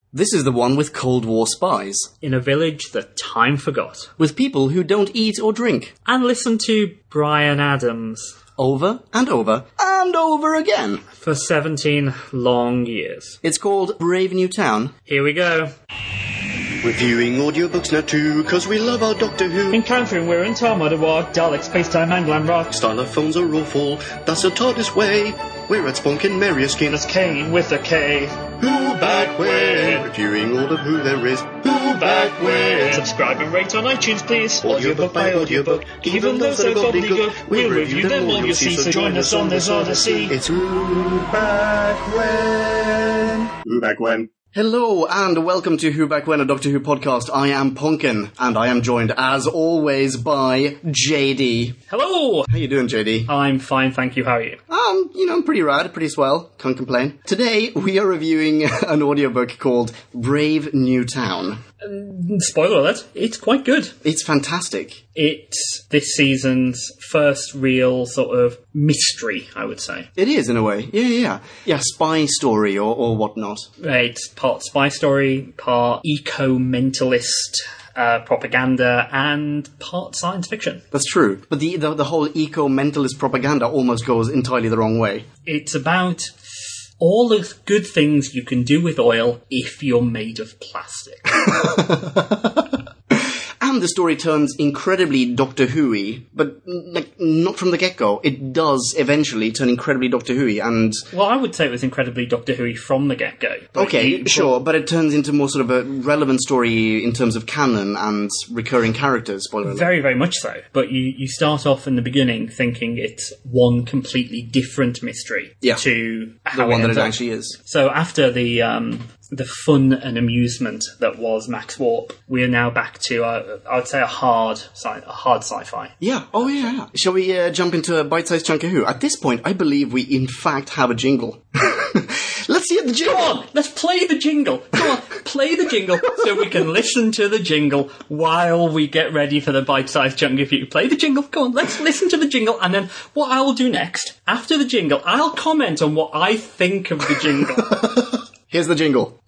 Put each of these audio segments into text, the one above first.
This is the one with Cold War spies. In a village that time forgot. With people who don't eat or drink. And listen to Bryan Adams. Over and over and over again. For 17 long years. It's called Brave New Town. Here we go. Reviewing audiobooks now too, cause we love our Doctor Who. Encountering we're in Talmud Walk, Dalek, Space-Time and Glam Rock. Stylophones are awful, that's the TARDIS way. We're at Spunk and Mariuskin. That's Kane with a K. Who back when? Reviewing all of who there is. Who back when? Subscribe and rate on iTunes, please. Audiobook by audiobook. Even those that are gobbledygook, we'll review them all you'll see, so join us on this odyssey. It's Who back when? Who back when? Hello and welcome to Who Back When, a Doctor Who podcast. I am Punkin and I am joined as always by JD. Hello! How you doing, JD? I'm fine, thank you. How are you? I'm pretty rad, pretty swell. Can't complain. Today we are reviewing an audiobook called Brave New Town. Spoiler alert, it's quite good. It's fantastic. It's this season's first real sort of mystery, I would say. It is, in a way. Yeah, spy story or whatnot. It's part spy story, part eco-mentalist propaganda, and part science fiction. That's true. But the whole eco-mentalist propaganda almost goes entirely the wrong way. It's about all the good things you can do with oil if you're made of plastic. And the story turns incredibly Doctor Who-y, but not from the get-go. It does eventually turn incredibly Doctor Who-y, and... Well, I would say it was incredibly Doctor Who-y from the get-go. Okay, sure, but it turns into more sort of a relevant story in terms of canon and recurring characters, spoiler alert. Very, very much so. But you start off in the beginning thinking it's one completely different mystery to how the one that it up. actually is. So after the fun and amusement that was Max Warp, we are now back to, I would say, a hard sci-fi. Yeah, yeah. Shall we jump into a bite-sized chunk of Who? At this point, I believe we in fact have a jingle. Let's hear the jingle! Go on, let's play the jingle. Go on, play the jingle so we can listen to the jingle while we get ready for the bite-sized chunk of Who. Play the jingle, go on, let's listen to the jingle, and then what I will do next, after the jingle, I'll comment on what I think of the jingle. Here's the jingle.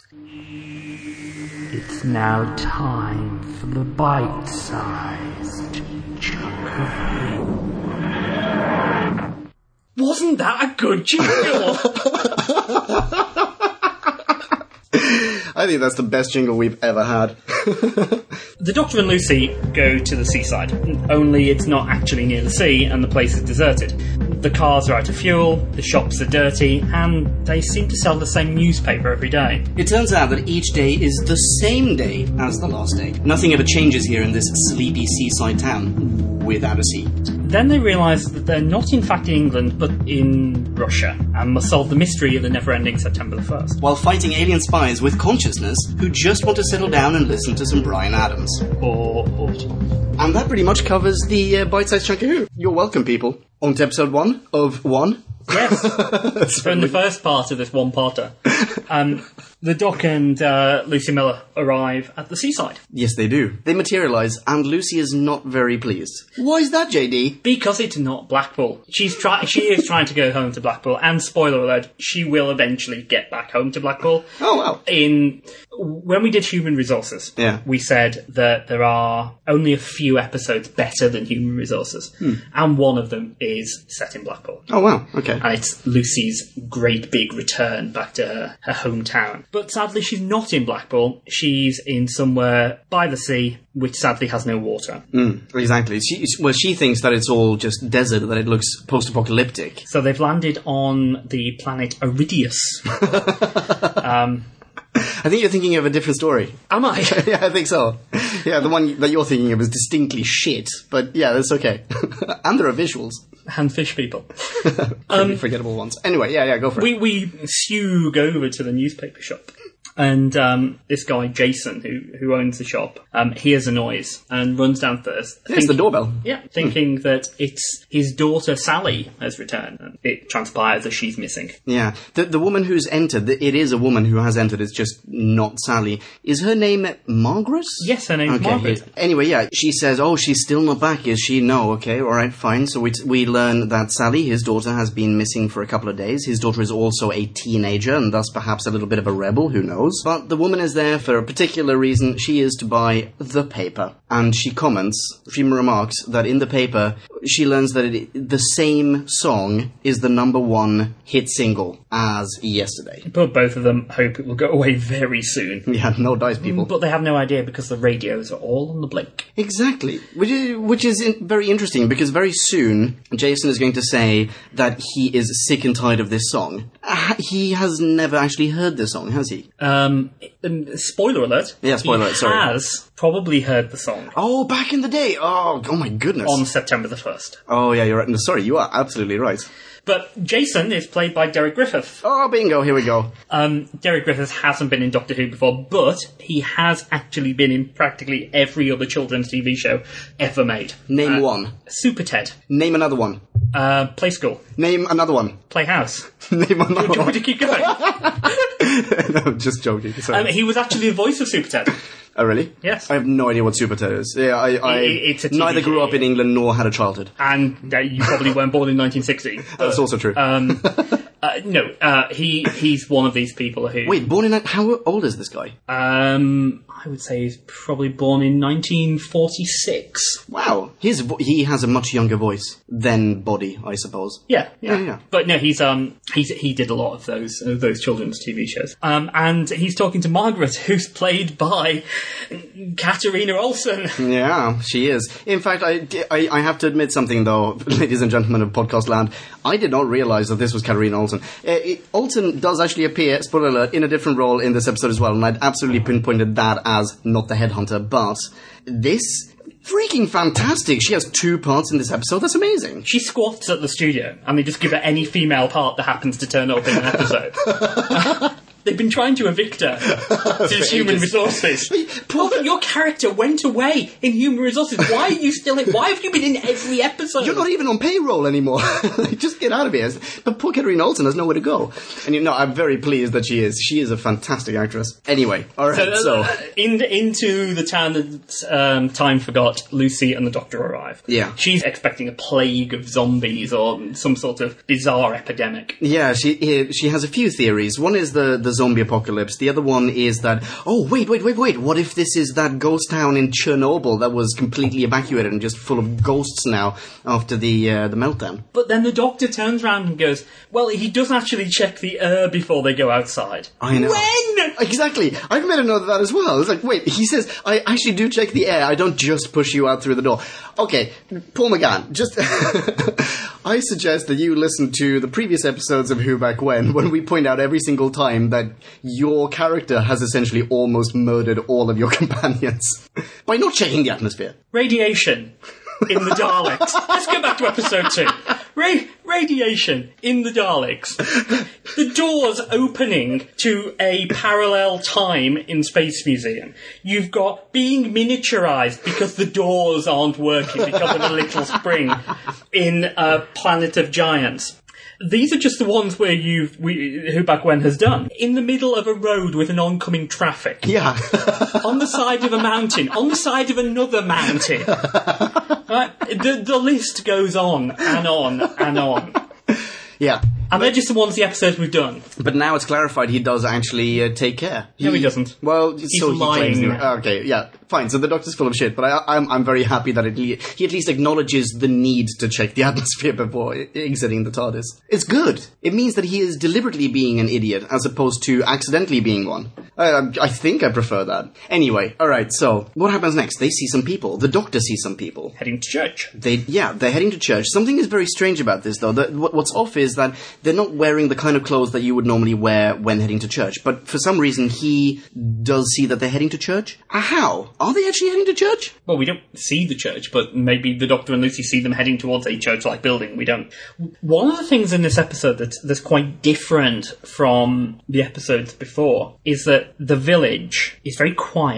It's now time for the bite-sized chunk of Who. Wasn't that a good jingle? I think that's the best jingle we've ever had. The Doctor and Lucy go to the seaside, only it's not actually near the sea and the place is deserted. The cars are out of fuel, the shops are dirty, and they seem to sell the same newspaper every day. It turns out that each day is the same day as the last day. Nothing ever changes here in this sleepy seaside town without a sea. Then they realise that they're not in fact in England, but in Russia, and must solve the mystery of the never-ending September the 1st. While fighting alien spies with consciousness who just want to settle down and listen to some Bryan Adams. Or And that pretty much covers the bite-sized chunk of Who. You're welcome, people. On to episode 1 of 1. Yes, from the first part of this one-parter. The Doc and Lucy Miller arrive at the seaside. Yes, they do. They materialise, and Lucy is not very pleased. Why is that, JD? Because it's not Blackpool. She is trying to go home to Blackpool, and spoiler alert, she will eventually get back home to Blackpool. Oh, wow. When we did Human Resources, we said that there are only a few episodes better than Human Resources, and one of them is set in Blackpool. Oh, wow, okay. And it's Lucy's great big return back to her hometown. But sadly, she's not in Blackpool. She's in somewhere by the sea, which sadly has no water. Exactly. She thinks that it's all just desert, that it looks post-apocalyptic. So they've landed on the planet Iridius. I think you're thinking of a different story. Am I? Yeah, I think so. Yeah, the one that you're thinking of is distinctly shit, but yeah, that's okay. And there are visuals. And fish people. Pretty forgettable ones. Anyway, yeah, go for it. We sug over to the newspaper shop. And this guy, Jason, who owns the shop, hears a noise and runs downstairs. It's the doorbell. Yeah, thinking that it's his daughter, Sally, has returned. And it transpires that she's missing. Yeah. The woman who's entered, it is a woman who has entered, it's just not Sally. Is her name Margaret? Yes, her name's Margaret. Anyway, yeah, she says, oh, she's still not back, is she? No, okay, alright, fine. So we learn that Sally, his daughter, has been missing for a couple of days. His daughter is also a teenager, and thus perhaps a little bit of a rebel, who knows? knows, but the woman is there for a particular reason. She is to buy the paper. And she remarks that in the paper, she learns that the same song is the #1 hit single as Yesterday. But both of them hope it will go away very soon. Yeah, no dice, people. But they have no idea because the radios are all on the blink. Exactly. Which is very interesting, because very soon, Jason is going to say that he is sick and tired of this song. He has never actually heard this song, has he? Spoiler alert. Yeah, spoiler alert, sorry. He has probably heard the song. Oh, back in the day. Oh my goodness. On September the 1st. Oh, yeah, you're right. No, sorry, you are absolutely right. But Jason is played by Derek Griffith. Oh, bingo, here we go. Derek Griffith hasn't been in Doctor Who before, but he has actually been in practically every other children's TV show ever made. Name one. Super Ted. Name another one. Play School. Name another one. Playhouse. Name another Do you want one. me to keep going? No, just joking. Sorry. He was actually the voice of Super Ted. Oh, really? Yes. I have no idea what Super Ted is. Yeah, It's a TV neither grew up in England nor had a childhood. And you probably weren't born in 1960. That's also true. No, he's one of these people who... Wait, born in... How old is this guy? I would say he's probably born in 1946. Wow. He has a much younger voice than body, I suppose. Yeah. Yeah. But no, he did a lot of those children's TV shows. And he's talking to Margaret, who's played by Katarina Olsen. Yeah, she is. In fact, I have to admit something, though, ladies and gentlemen of Podcast Land. I did not realise that this was Katarina Olsen. Olsen does actually appear, spoiler alert, in a different role in this episode as well, and I'd absolutely pinpointed that as not the headhunter, but this... freaking fantastic. She has 2 parts in this episode. That's amazing. She squats at the studio, and they just give her any female part that happens to turn up in an episode. They've been trying to evict her to Human Resources. Your character went away in Human Resources. Why are you still in... Why have you been in every episode? You're not even on payroll anymore. Just get out of here. But poor Katarina Olsen has nowhere to go. And I'm very pleased that she is. She is a fantastic actress. Anyway, alright, so... into the town that time forgot, Lucy and the Doctor arrive. Yeah. She's expecting a plague of zombies or some sort of bizarre epidemic. Yeah, she has a few theories. One is the zombie apocalypse. The other one is that, wait. What if this is that ghost town in Chernobyl that was completely evacuated and just full of ghosts now after the meltdown? But then the Doctor turns around and goes, well, he does actually check the air before they go outside. I know. When? Exactly. I've made a note of that as well. It's like, wait, he says, I actually do check the air. I don't just push you out through the door. Okay, Paul McGann, just... I suggest that you listen to the previous episodes of Who Back When we point out every single time that your character has essentially almost murdered all of your companions by not checking the atmosphere. Radiation in the Daleks. Let's go back to episode 2. Radiation in the Daleks. The doors opening to a parallel time in Space Museum. You've got being miniaturized because the doors aren't working because of a little spring in Planet of Giants. These are just the ones where Who Back When has done. In the middle of a road with an oncoming traffic. Yeah. On the side of a mountain. On the side of another mountain. Right? The list goes on and on and on. Yeah. And they're just the ones, the episodes we've done. But now it's clarified he does actually take care. No, he doesn't. Well, He's so he lying. claims. Okay, yeah, fine. So the Doctor's full of shit, but I'm very happy that he at least acknowledges the need to check the atmosphere before exiting the TARDIS. It's good. It means that he is deliberately being an idiot as opposed to accidentally being one. I think I prefer that. Anyway, alright, so what happens next? They see some people. The Doctor sees some people. Heading to church. They're heading to church. Something is very strange about this, though. What's off is that they're not wearing the kind of clothes that you would normally wear when heading to church. But for some reason, he does see that they're heading to church. How? Are they actually heading to church? Well, we don't see the church, but maybe the Doctor and Lucy see them heading towards a church-like building. We don't. One of the things in this episode that's quite different from the episodes before is that the village is very quiet.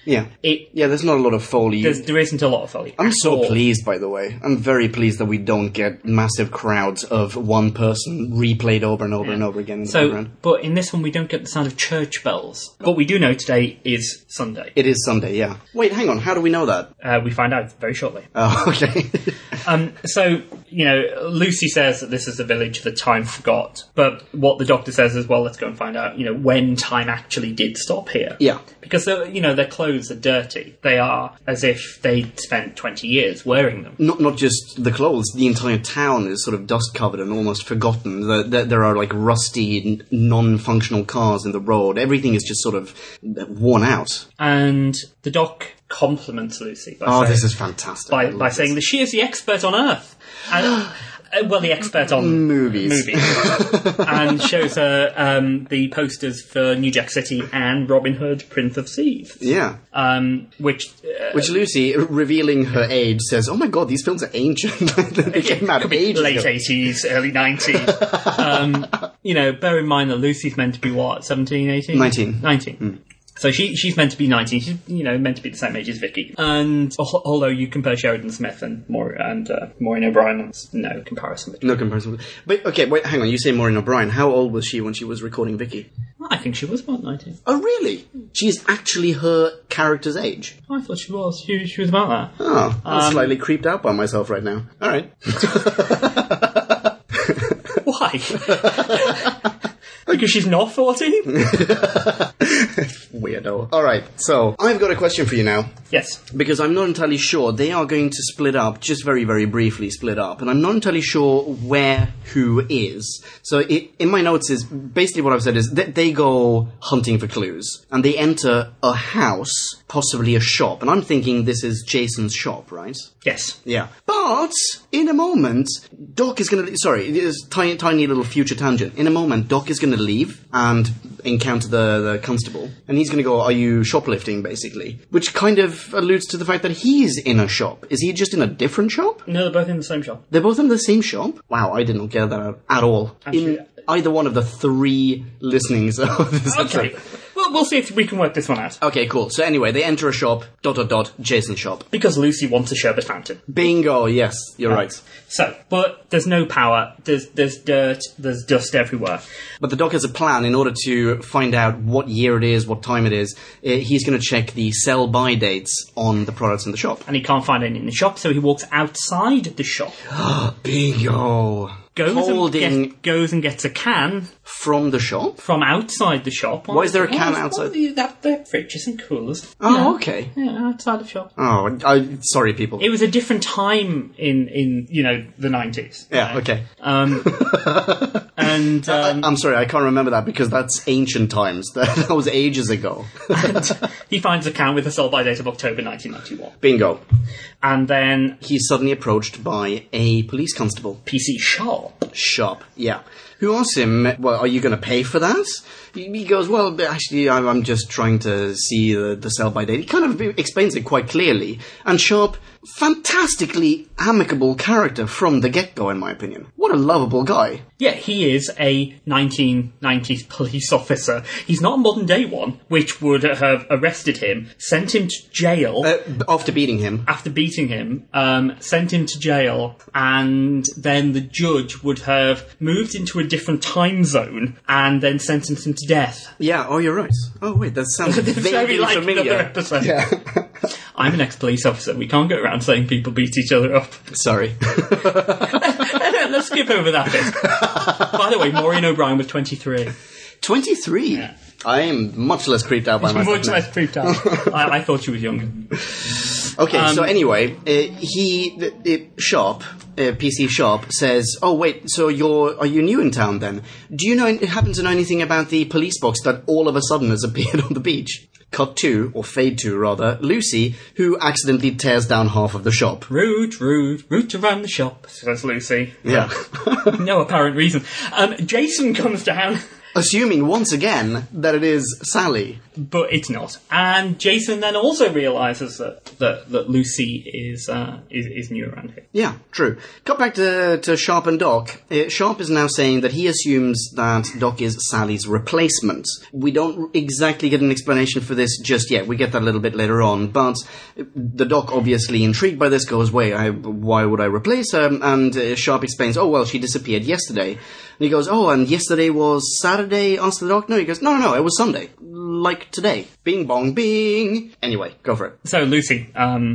Yeah. There's not a lot of Foley. There isn't a lot of Foley. I'm so pleased, by the way. I'm very pleased that we don't get massive crowds of one person replayed over and over and over again in the background. But in this one, we don't get the sound of church bells. What we do know today is Sunday. It is Sunday, yeah. Wait, hang on. How do we know that? We find out very shortly. Oh, okay. So, Lucy says that this is a village that time forgot. But what the Doctor says is, well, let's go and find out, when time actually did stop here. Yeah. Because, their clothes are dirty. They are as if they'd spent 20 years wearing them. Not just the clothes. The entire town is sort of dust-covered and almost forgotten. There are, rusty, non-functional cars in the road. Everything is just sort of worn out. And the Doc compliments Lucy by saying, this is fantastic. By saying that she is the expert on Earth. And, the expert on movies. And shows her the posters for New Jack City and Robin Hood, Prince of Thieves. Yeah. Which Lucy, revealing her age, says, "Oh my god, these films are ancient." They came out ages late ago. 80s, early 90s. Bear in mind that Lucy's meant to be what, 17, 18? 19. 19. Mm. So she's meant to be 19. She's meant to be the same age as Vicky. And although you compare Sheridan Smith and Maureen O'Brien, there's no comparison between them. No comparison. But okay, wait, hang on. You say Maureen O'Brien. How old was she when she was recording Vicky? I think she was about 19. Oh, really? She's actually her character's age. I thought she was. She was about that. Oh, I'm slightly creeped out by myself right now. All right. Why? Because she's not 14? Weirdo. Alright, so I've got a question for you now. Yes. Because I'm not entirely sure. They are going to split up, just very, very briefly split up. And I'm not entirely sure where who is. So in my notes is, basically what I've said is that they go hunting for clues. And they enter a house, possibly a shop. And I'm thinking this is Jason's shop, right? Yes. Yeah. But, in a moment, Doc is going to... Sorry, this tiny little future tangent. In a moment, Doc is going to leave and encounter the constable. And he's going to go, "Are you shoplifting," basically. Which kind of alludes to the fact that he's in a shop. Is he just in a different shop? No, they're both in the same shop. They're both in the same shop? Wow, I didn't get that at all. In either one of the 3 listenings of this Okay. episode. Well, we'll see if we can work this one out. Okay, cool. So anyway, they enter a shop, ... Jason's shop. Because Lucy wants a sherbet fountain. Bingo, yes, you're right. So, but there's no power, there's dirt, there's dust everywhere. But the Doc has a plan in order to find out what year it is, what time it is. He's going to check the sell-by dates on the products in the shop. And he can't find any in the shop, so he walks outside the shop. Bingo. Goes and gets a can from the shop? From outside the shop. Why is there a can outside? The fridges and coolers. Oh, okay. Yeah, outside the shop. Oh, sorry, people. It was a different time in the 90s. Yeah, okay. And I'm sorry, I can't remember that because that's ancient times. That was ages ago. And he finds a can with a sell-by date of October 1991. Bingo. And then he's suddenly approached by a police constable. PC Shop, yeah. Who asks him, "Well, are you going to pay for that?" He goes, "Well, actually, I'm just trying to see the sell-by date." He kind of explains it quite clearly. And Sharp, fantastically amicable character from the get-go, in my opinion. What a lovable guy. Yeah, he is a 1990s police officer. He's not a modern-day one, which would have arrested him, sent him to jail. After beating him, sent him to jail, and then the judge would have moved into a different time zone and then sentenced him to death. Yeah, oh, you're right. Oh, wait, that sounds very like familiar. Another episode. Yeah. I'm an ex-police officer. We can't go around saying people beat each other up. Sorry. Let's skip over that bit. By the way, Maureen O'Brien was 23. 23? Yeah. I am much less creeped out by myself. Much less creeped out. I thought she was younger. Okay, so anyway, PC Sharp says, "Oh wait, so are you new in town then? Do you happen to know anything about the police box that all of a sudden has appeared on the beach?" Cut to, or fade to rather, Lucy, who accidentally tears down half of the shop. Rude around the shop, says Lucy. Yeah. No apparent reason. Jason comes down. Assuming once again that it is Sally. but it's not. And Jason then also realises that Lucy is new around here. Yeah, true. Cut back to Sharp and Doc. Sharp is now saying that he assumes that Doc is Sally's replacement. We don't exactly get an explanation for this just yet. We get that a little bit later on, but the Doc, obviously intrigued by this, goes, wait, why would I replace her? And Sharp explains, oh, well, she disappeared yesterday. And he goes, oh, and yesterday was Saturday? Asks the Doc. No, he goes, no, it was Sunday. Like today. Bing, bong, bing. Anyway, go for it. So Lucy,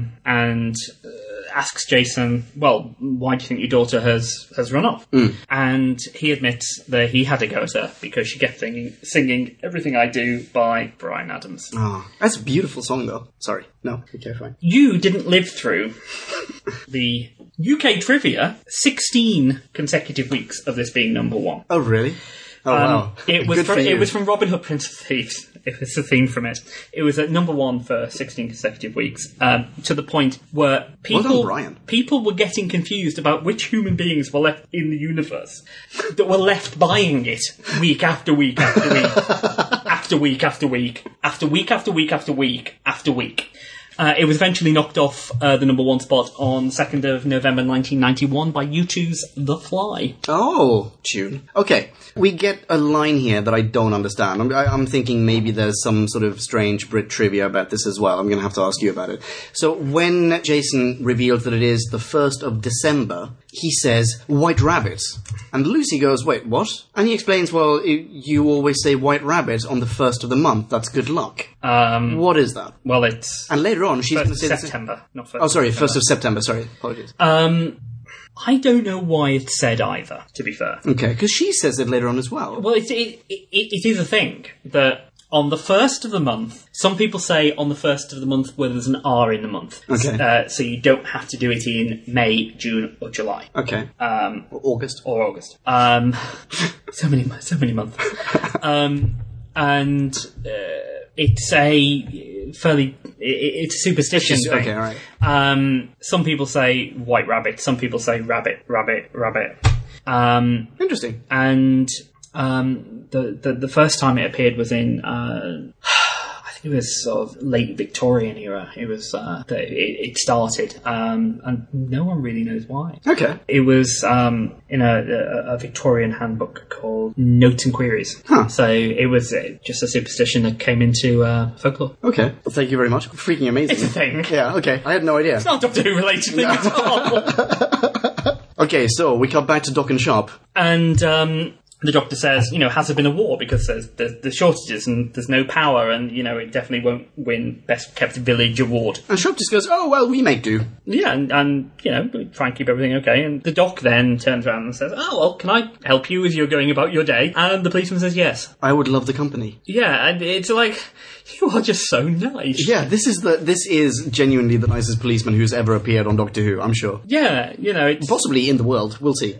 asks Jason, well, why do you think your daughter has run off? And he admits that he had to go at her because she kept singing Everything I Do by Bryan Adams. Oh, that's a beautiful song, though. Sorry. No, okay, fine. You didn't live through the UK trivia 16 consecutive weeks of this being number one. Oh, really? Oh, wow. It was from Robin Hood, Prince of Thieves. It was the theme from it. It was at number one for 16 consecutive weeks, to the point where people were getting confused about which human beings were left in the universe that were left buying it week after week after week, after week after week, after week after week after week after week. It was eventually knocked off the number one spot on 2nd of November 1991 by U2's The Fly. Oh, tune. Okay, we get a line here that I don't understand. I'm thinking maybe there's some sort of strange Brit trivia about this as well. I'm going to have to ask you about it. So when Jason reveals that it is the 1st of December, he says, White Rabbit. And Lucy goes, wait, what? And he explains, well, you always say White Rabbit on the 1st of the month. That's good luck. What is that? Well, it's... And later on, she's going to say... September, not 1st. Oh, sorry, 1st of September. Sorry, apologies. I don't know why it's said either, to be fair. Okay, because she says it later on as well. Well, it is a thing that on the 1st of the month, some people say on the 1st of the month where there's an R in the month. Okay. So you don't have to do it in May, June, or July. Okay. Or August. Or August. So many months. And it's a fairly... It's a superstition thing. Okay, all right. Some people say white rabbit. Some people say rabbit. Interesting. And the first time it appeared was in I think it was sort of late Victorian era. It was it started, and no one really knows why. Okay. It was in a Victorian handbook called Notes and Queries. Huh. So it was just a superstition that came into folklore. Okay. Well, thank you very much. Freaking amazing. It's a thing. Yeah. Okay. I had no idea. It's not a Doctor Who related thing at all. Okay, so we cut back to Doc and Sharp. And the Doctor says, has there been a war? Because there's shortages and there's no power and, it definitely won't win Best Kept Village award. And Sharp just goes, oh, well, we make do. Yeah, and we try and keep everything okay. And the Doc then turns around and says, oh, well, can I help you as you're going about your day? And the policeman says yes. I would love the company. Yeah, and it's like, you are just so nice. Yeah, this is genuinely the nicest policeman who's ever appeared on Doctor Who, I'm sure. Yeah, it's... Possibly in the world, we'll see.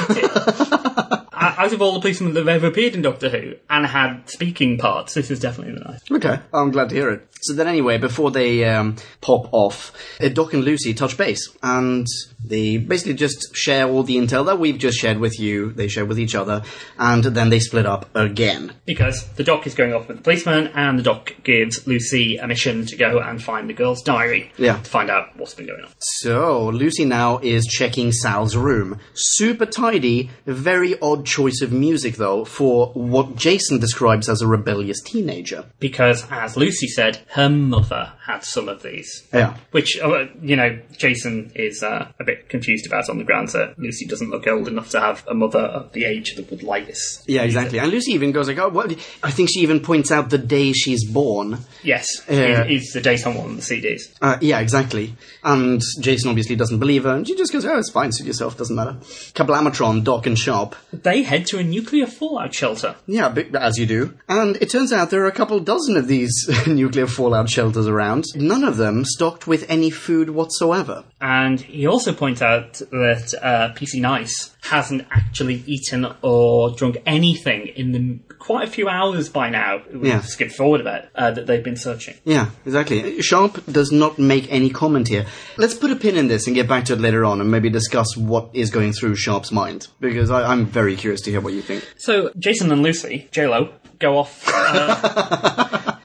Out of all the policemen that have ever appeared in Doctor Who and had speaking parts, this is definitely the nice. Okay, I'm glad to hear it. So then anyway, before they pop off, Doc and Lucy touch base, and they basically just share all the intel that we've just shared with you, they share with each other, and then they split up again. Because the Doc is going off with the policeman, and the Doc gives Lucy a mission to go and find the girl's diary. Yeah. To find out what's been going on. So, Lucy now is checking Sal's room. Super tidy, very odd choice of music, though, for what Jason describes as a rebellious teenager. Because, as Lucy said, her mother had some of these. Yeah. Which, Jason is a bit confused about on the grounds that Lucy doesn't look old enough to have a mother of the age that would like this. Yeah, exactly. And Lucy even goes like, oh, what? I think she even points out the day she's born. Yes, is the date on one of the CDs. Yeah, exactly. And Jason obviously doesn't believe her, and she just goes, oh, it's fine, suit yourself, doesn't matter. Kablamatron, Doc and Sharp. They head to a nuclear fallout shelter. Yeah, as you do. And it turns out there are a couple dozen of these nuclear fallout shelters around, none of them stocked with any food whatsoever. And he also points out that PC Nice hasn't actually eaten or drunk anything in the quite a few hours by now. We've skipped forward a bit, that they've been searching. Yeah, exactly. Sharp does not make any comment here. Let's put a pin in this and get back to it later on and maybe discuss what is going through Sharp's mind, because I'm very curious to hear what you think. So, Jason and Lucy, J-Lo, go off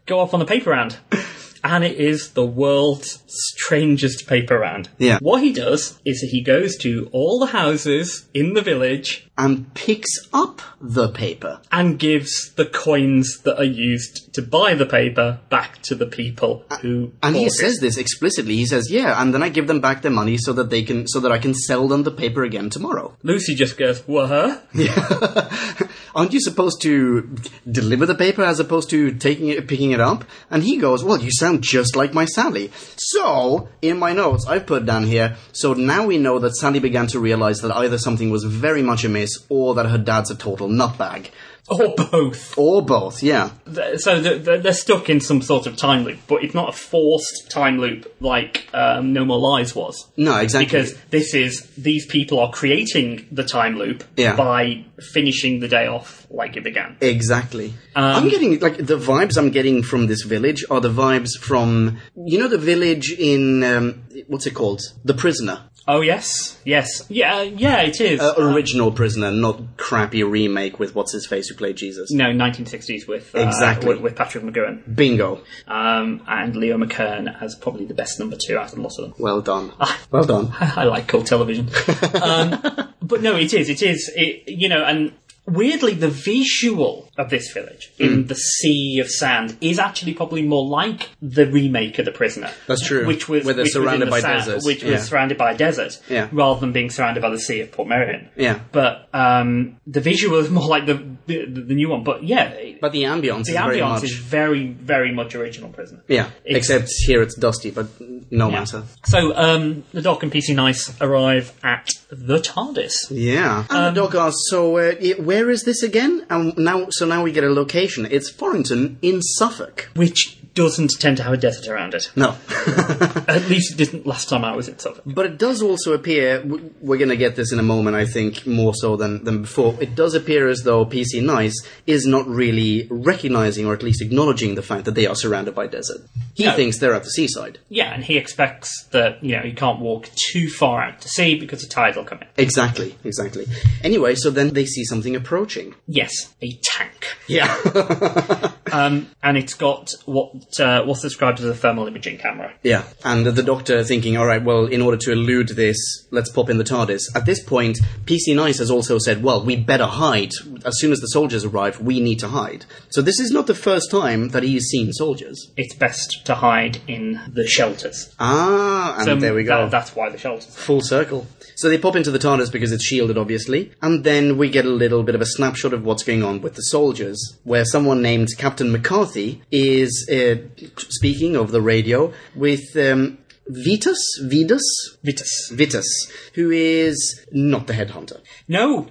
go off on a paper round. And it is the world's strangest paper round. Yeah. What he does is he goes to all the houses in the village And picks up the paper. and gives the coins that are used to buy the paper back to the people who And he bought says it. this explicitly. He says, yeah, and then I give them back their money so that I can sell them the paper again tomorrow. Lucy just goes, what? Aren't you supposed to deliver the paper as opposed to picking it up? And he goes, well, you sound just like my Sally. So, in my notes, I've put down here, so now we know that Sally began to realize that either something was very much amiss or that her dad's a total nutbag. Or both. Or both, yeah. So they're stuck in some sort of time loop, but it's not a forced time loop like No More Lies was. No, exactly. Because these people are creating the time loop by finishing the day off like it began. Exactly. I'm getting, the vibes I'm getting from this village are the vibes from, the village in, what's it called? The Prisoner. Oh, yes. Yes. Yeah, it is. Original Prisoner, not crappy remake with what's-his-face who played Jesus. No, 1960s with Patrick McGowan. Bingo. And Leo McKern as probably the best number 2 out of lots of them. Well done. Well done. I like cult television. But no, it is, and weirdly, the visual of this village in the sea of sand is actually probably more like the remake of The Prisoner. That's true. Where they're surrounded by desert. Which was surrounded by a desert, rather than being surrounded by the sea of Portmeirion. Yeah. But the visual is more like the new one. But yeah. But the ambience is very, very much original Prisoner. Yeah. Except here it's dusty, but no matter. So the Doc and PC Nice arrive at the TARDIS. Yeah. And the Doc asks, so where is this again? And now we get a location. It's Forrington in Suffolk. Which doesn't tend to have a desert around it. No. At least it didn't last time I was in Suffolk. But it does also appear, we're going to get this in a moment, I think, more so than before, it does appear as though PC Nice is not really recognizing or at least acknowledging the fact that they are surrounded by desert. He thinks they're at the seaside. Yeah, and he expects that, he can't walk too far out to sea because the tide will come in. Exactly. Anyway, so then they see something approaching. Yes, a tank. Yeah. And it's got what's described as a thermal imaging camera. Yeah, and the Doctor thinking, all right, well, in order to elude this, let's pop in the TARDIS. At this point, PC Nice has also said, well, we better hide. As soon as the soldiers arrive, we need to hide. So this is not the first time that he's seen soldiers. It's best to hide in the shelters. And there we go. That's why the shelters. Full circle. So they pop into the TARDIS because it's shielded, obviously, and then we get a little bit of a snapshot of what's going on with the soldiers, where someone named Captain McCarthy is speaking over the radio with Vitus, who is not the headhunter. No.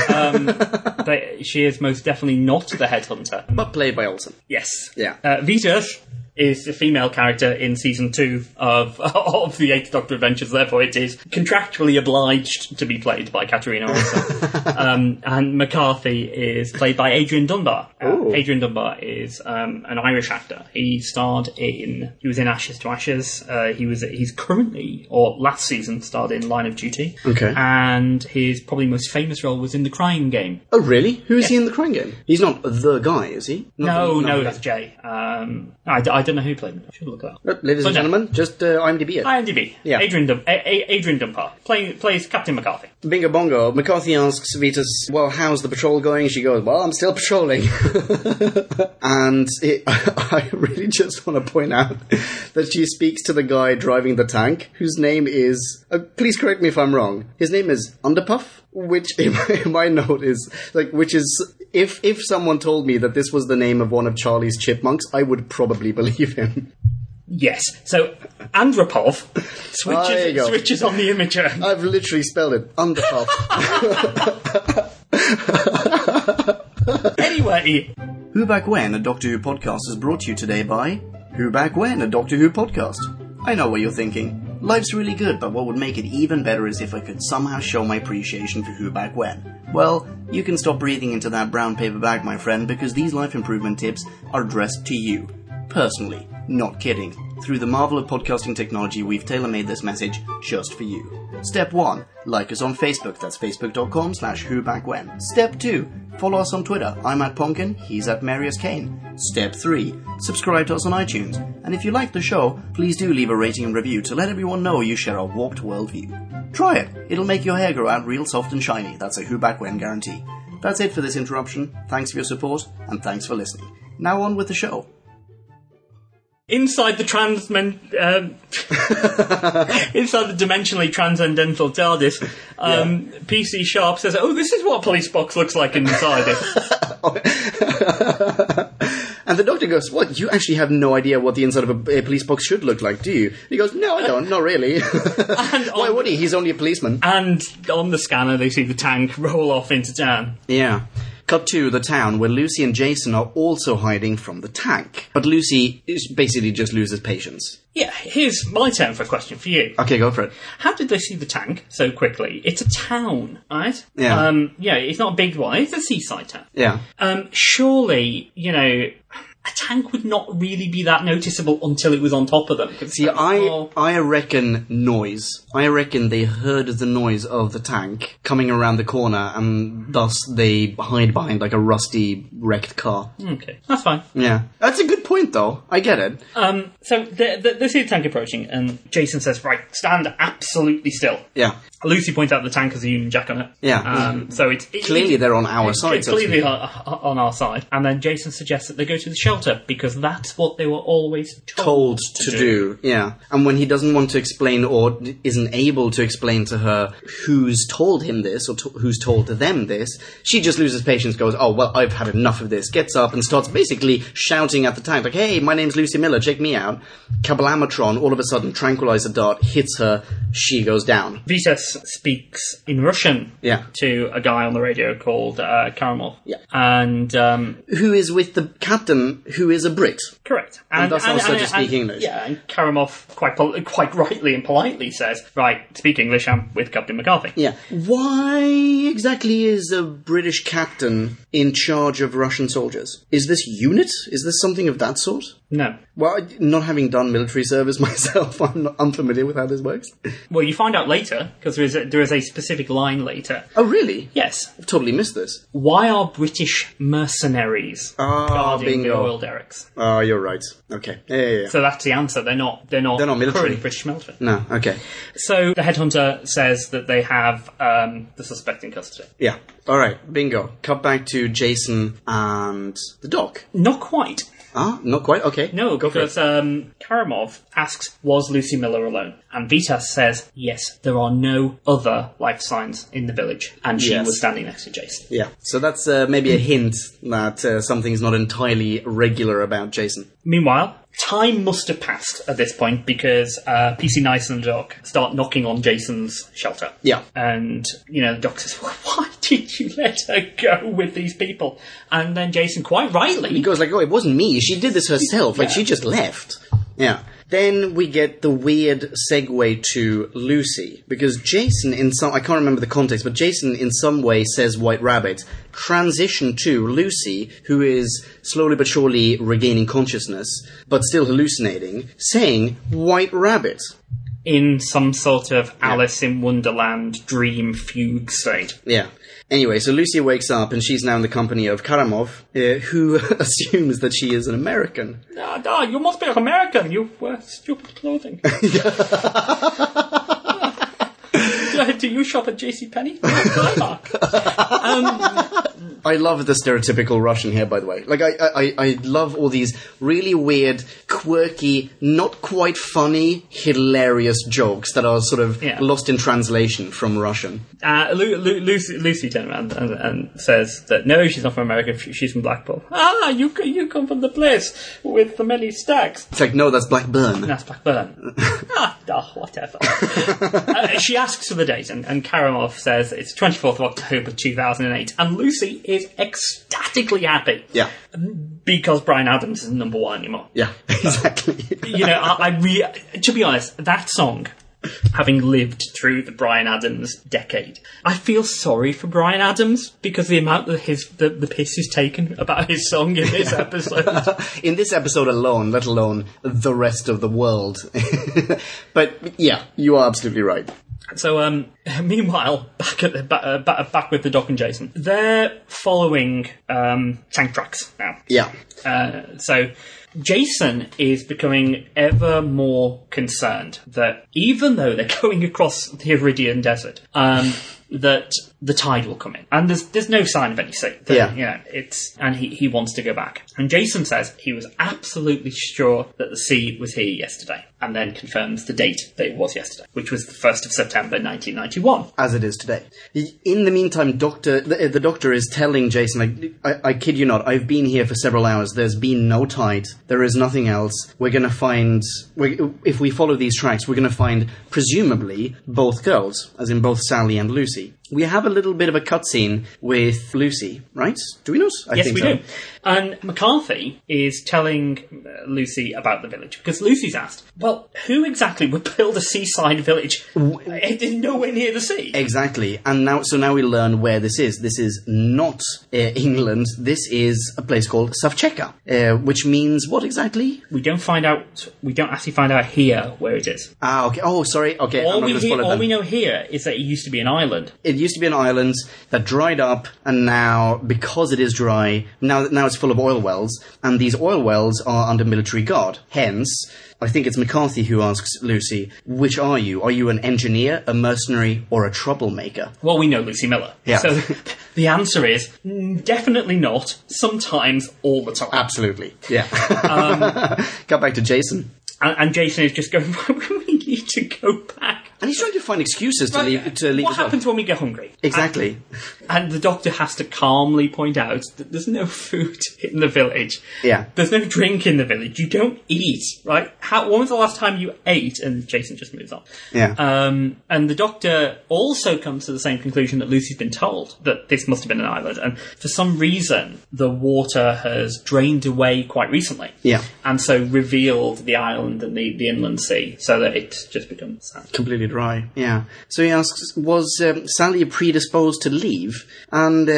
She is most definitely not the headhunter. But played by Olsen. Yes. Yeah. Vitus is a female character in season 2 of the Eighth Doctor Adventures, therefore it is contractually obliged to be played by Katarina Olsen. And McCarthy is played by Adrian Dunbar. Adrian Dunbar is an Irish actor. He was in Ashes to Ashes. He's currently, or last season, starred in Line of Duty. Okay. And his probably most famous role was in The Crying Game. Oh, really? Who is he in The Crying Game? He's not the guy, is he? No, that's Jay. I don't know who played him. I should look that up. Ladies and gentlemen, just IMDb it. IMDb. Yeah. Adrian Dunbar plays Captain McCarthy. Bingo bongo. McCarthy asks Vitus, well, how's the patrol going? She goes, well, I'm still patrolling. And I really just want to point out that she speaks to the guy driving the tank, whose name is, please correct me if I'm wrong, his name is Underpuff? Which in my note is if someone told me that this was the name of one of Charlie's chipmunks, I would probably believe him. Yes. So Andropov switches on the imager. I've literally spelled it Underpuff. Anyway, Who Back When, a Doctor Who podcast, is brought to you today by Who Back When, a Doctor Who podcast. I know what you're thinking. Life's really good, but what would make it even better is if I could somehow show my appreciation for Who Back When. Well, you can stop breathing into that brown paper bag, my friend, because these life improvement tips are addressed to you. Personally. Not kidding. Through the marvel of podcasting technology, we've tailor-made this message just for you. Step 1. Like us on Facebook. That's facebook.com/whobackwhen. Step 2. follow us on Twitter. I'm at Ponkin, he's at Marius Kane. Step 3, subscribe to us on iTunes. And if you like the show, please do leave a rating and review to let everyone know you share a warped worldview. Try it. It'll make your hair grow out real soft and shiny. That's a Who Back When guarantee. That's it for this interruption. Thanks for your support, and thanks for listening. Now on with the show. Inside the inside the dimensionally transcendental TARDIS, PC Sharp says, "Oh, this is what Police Box looks like inside it." And the Doctor goes, "What? You actually have no idea what the inside of a police box should look like, do you?" He goes, "No, I don't. Not really." Why would he? He's only a policeman. And on the scanner, they see the tank roll off into town. Yeah. Cut to the town where Lucy and Jason are also hiding from the tank. But Lucy basically just loses patience. Yeah, here's my turn for a question for you. Okay, go for it. How did they see the tank so quickly? It's a town, right? Yeah. It's not a big one. It's a seaside town. Yeah. Surely, a tank would not really be that noticeable until it was on top of them. See, I reckon noise. I reckon they heard the noise of the tank coming around the corner, and thus they hide behind like a rusty, wrecked car. Okay, that's fine. Yeah. That's a good point, though. I get it. So they see the tank approaching, and Jason says, "Right, stand absolutely still." Yeah. Lucy points out the tank has a Union Jack on it. Yeah. So it's clearly they're on our side. It's clearly on our side. And then Jason suggests that they go to the shelter because that's what they were always told to do. Yeah. And when he doesn't want to explain or isn't able to explain to her who's told him this or who's told them this, she just loses patience, goes, "Oh, well, I've had enough of this," gets up and starts basically shouting at the tank, like, "Hey, my name's Lucy Miller, check me out." Kabalamatron, all of a sudden, tranquilizer dart hits her, she goes down. Vitas speaks in Russian to a guy on the radio called Karamov. Yeah. And who is with the captain, who is a Brit. Correct. And thus also to speak English. Yeah, and Karamov quite rightly and politely says, "Right, speak English, I'm with Captain McCarthy." Yeah. Why exactly is a British captain in charge of Russian soldiers? Is this unit? Is this something of that sort? No. Well, not having done military service myself, I'm not unfamiliar with how this works. Well, you find out later, because there is a specific line later. Oh, really? Yes. I've totally missed this. Why are British mercenaries guarding the oil derricks? Oh, you're right. Okay. Yeah. So that's the answer. They're not military. currently British military. No, okay. So the headhunter says that they have the suspect in custody. Yeah. All right. Bingo. Cut back to Jason and the Doc. Not quite. Ah, not quite? Okay. No, because Karamov asks, "Was Lucy Miller alone?" And Vitas says, "Yes, there are no other life signs in the village." And she was standing next to Jason. Yeah, so that's maybe a hint that something's not entirely regular about Jason. Meanwhile, time must have passed at this point because PC Nice and the Doc start knocking on Jason's shelter. Yeah. And, the Doc says, "Well, why did you let her go with these people?" And then Jason, quite rightly... He goes like, "Oh, it wasn't me. She did this herself. Like, she just left." Yeah. Then we get the weird segue to Lucy, because Jason I can't remember the context, but Jason in some way says White Rabbit, transition to Lucy, who is slowly but surely regaining consciousness, but still hallucinating, saying White Rabbit. In some sort of Alice in Wonderland dream fugue state. Yeah. Anyway, so Lucy wakes up and she's now in the company of Karamov, who assumes that she is an American. No, you must be American. You wear stupid clothing. Do you shop at JCPenney? I love the stereotypical Russian here, by the way. Like, I love all these really weird, quirky, not quite funny, hilarious jokes that are sort of lost in translation from Russian. Lucy turns around and says that no, she's not from America, she's from Blackpool. Ah, you come from the place with the many stacks. It's like, no, that's Blackburn. That's Blackburn. Whatever. She asks for the date, and Karamov says it's 24th of October 2008, and Lucy is ecstatically happy. Yeah. Because Bryan Adams isn't number one anymore. Yeah, exactly. To be honest, that song, having lived through the Bryan Adams decade, I feel sorry for Bryan Adams because the amount that the piss is taken about his song in this episode. In this episode alone, let alone the rest of the world. But yeah, you are absolutely right. So, meanwhile, back with the Doc and Jason, they're following tank tracks now. Yeah. So Jason is becoming ever more concerned that even though they're going across the Iridian Desert, that the tide will come in, and there's no sign of any sea. And he wants to go back. And Jason says he was absolutely sure that the sea was here yesterday, and then confirms the date that it was yesterday, which was the 1st of September 1991. As it is today. In the meantime, the doctor is telling Jason, like, I kid you not, I've been here for several hours. There's been no tide. There is nothing else. We're going to find, if we follow these tracks, we're going to find, presumably, both girls, as in both Sally and Lucy. We have a little bit of a cutscene with Lucy, right? Do we know? Yes, we do. And McCarthy is telling Lucy about the village, because Lucy's asked, well, who exactly would build a seaside village? It is nowhere near the sea. Exactly. And now we learn where this is. This is not England. This is a place called Savcheka, which means what exactly? We don't actually find out here where it is. Ah, okay. Oh, sorry. Okay. All we know here is that it used to be an island. It used to be an island that dried up, and now, because it is dry, now it's full of oil wells, and these oil wells are under military guard. Hence, I think it's McCarthy who asks Lucy, which are you? Are you an engineer, a mercenary, or a troublemaker? Well, we know Lucy Miller. Yeah. So the answer is definitely not, sometimes, all the time. Absolutely. Yeah. Got back to Jason. And Jason is just going, we need to go back. And he's trying to find excuses to leave. What happens when we get hungry? Exactly. And the doctor has to calmly point out that there's no food in the village. Yeah. There's no drink in the village. You don't eat, right? When was the last time you ate? And Jason just moves on. Yeah. And the doctor also comes to the same conclusion that Lucy's been told, that this must have been an island. And for some reason, the water has drained away quite recently. Yeah. And so revealed the island and the inland sea, so that it just becomes sand. Completely dry, yeah. So he asks, was Sally predisposed to leave? And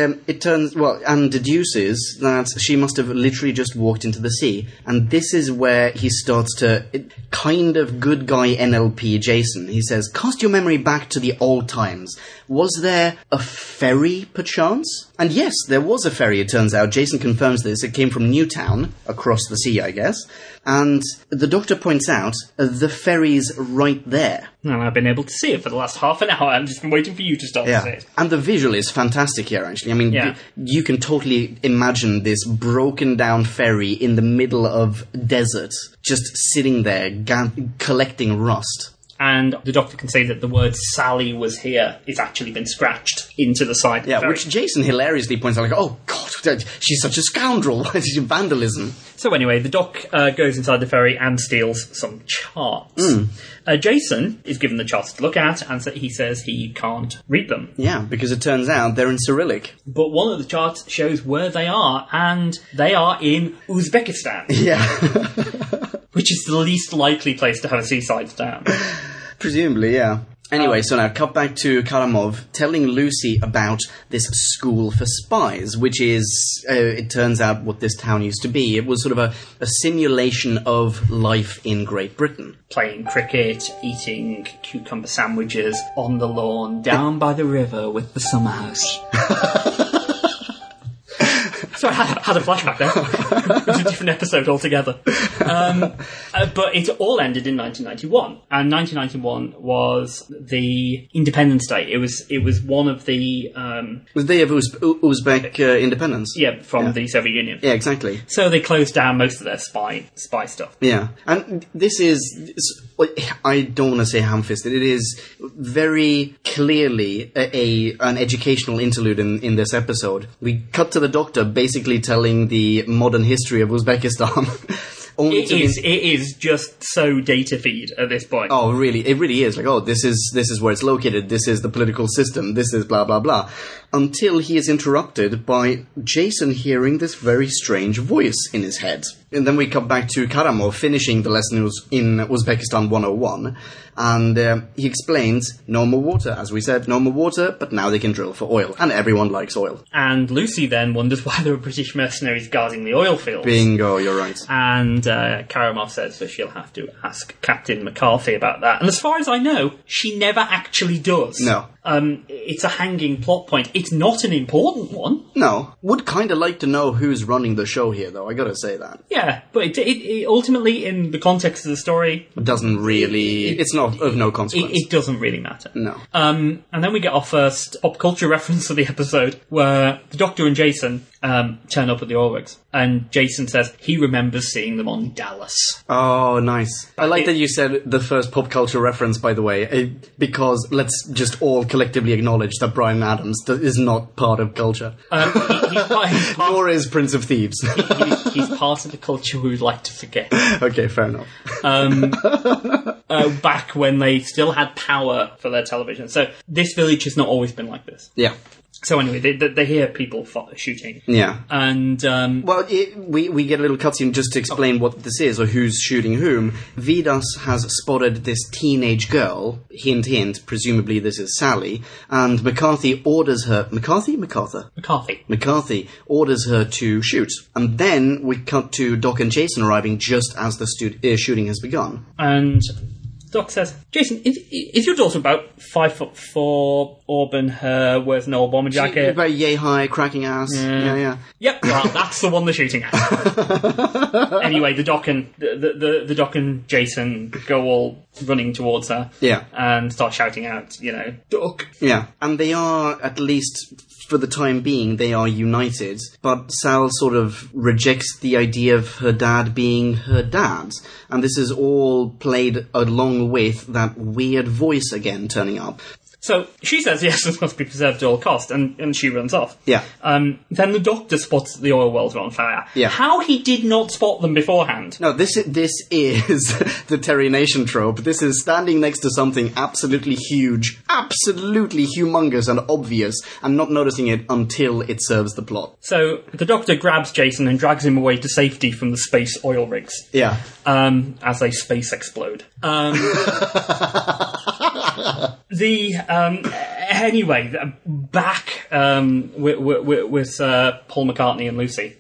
and deduces that she must have literally just walked into the sea. And this is where he starts to kind of good guy NLP Jason. He says, cast your memory back to the old times. Was there a ferry, perchance? And yes, there was a ferry, it turns out. Jason confirms this. It came from Newtown, across the sea, I guess. And the doctor points out the ferry's right there. And I've been able to see it for the last half an hour. I've just been waiting for you to start to see it. And the visual is fantastic here, actually. I mean, you can totally imagine this broken down ferry in the middle of desert, just sitting there, collecting rust. And the doctor can say that the word Sally was here is actually been scratched into the side of the ferry. Which Jason hilariously points out, like, oh, God, she's such a scoundrel. It's vandalism. So anyway, the doc goes inside the ferry and steals some charts. Jason is given the charts to look at, and he says he can't read them. Yeah, because it turns out they're in Cyrillic. But one of the charts shows where they are, and they are in Uzbekistan. Yeah. Which is the least likely place to have a seaside town. Presumably, yeah. Anyway, so now cut back to Karamov telling Lucy about this school for spies, which is, it turns out, what this town used to be. It was sort of a simulation of life in Great Britain. Playing cricket, eating cucumber sandwiches on the lawn, down by the river with the summer house. Sorry, I had a flashback there. It was a different episode altogether. But it all ended in 1991. And 1991 was the Independence Day. It was one of the... it was the day of Uzbek independence. Yeah, from the Soviet Union. Yeah, exactly. So they closed down most of their spy stuff. Yeah. And this is... I don't want to say ham-fisted. It is very clearly an educational interlude in this episode. We cut to the doctor basically telling the modern history of Uzbekistan. It is just so data feed at this point. Oh, really? It really is. Like, oh, this is where it's located. This is the political system. This is blah, blah, blah. Until he is interrupted by Jason hearing this very strange voice in his head. And then we come back to Karamov finishing the lesson in Uzbekistan 101, and he explains, no more water, as we said, no more water, but now they can drill for oil, and everyone likes oil. And Lucy then wonders why there are British mercenaries guarding the oil fields. Bingo, you're right. And Karamov says that she'll have to ask Captain McCarthy about that. And as far as I know, she never actually does. No. It's a hanging plot point. It's not an important one. No. Would kind of like to know who's running the show here, though, I gotta say that. Yeah, but it ultimately, in the context of the story... It doesn't really... It's not of no consequence. It doesn't really matter. No. And then we get our first pop culture reference of the episode, where the Doctor and Jason turn up at the oil rigs. And Jason says he remembers seeing them on Dallas. Oh, nice. I like that you said the first pop culture reference, by the way, because let's just all collectively acknowledge that Bryan Adams is not part of culture. Nor is Prince of Thieves. He's part of the culture we would like to forget. Okay, fair enough. Back when they still had power for their television. So this village has not always been like this. Yeah. So anyway, they hear people shooting. Yeah. And... we get a little cutscene just to explain what this is, or who's shooting whom. Vidas has spotted this teenage girl, hint hint, presumably this is Sally, and McCarthy orders her... McCarthy orders her to shoot. And then we cut to Doc and Jason arriving just as the shooting has begun. And... Doc says, Jason, is your daughter about 5'4", auburn hair, wears an old bomber jacket? She's about yay high, cracking ass. Yeah. Yep, well, that's the one they're shooting at. Anyway, the Doc and Jason go all running towards her. Yeah. And start shouting out, Doc. Yeah, and they are, at least for the time being, they are united, but Sal sort of rejects the idea of her dad being her dad. And this is all played along with that weird voice again turning up. So she says, yes, this must be preserved at all cost, and she runs off. Yeah. Then the Doctor spots the oil wells are on fire. Yeah. How he did not spot them beforehand. No, this is the Terry Nation trope. This is standing next to something absolutely huge, absolutely humongous and obvious, and not noticing it until it serves the plot. So the Doctor grabs Jason and drags him away to safety from the space oil rigs. Yeah. As they space explode. Anyway, back with Paul McCartney and Lucy.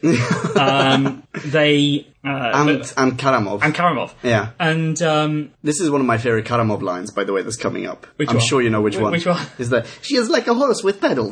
They and Karamov. And Karamov. Yeah. And this is one of my favourite Karamov lines, by the way, that's coming up. Which I'm one? sure you know which one. Which one? Is that she is like a horse with pedals.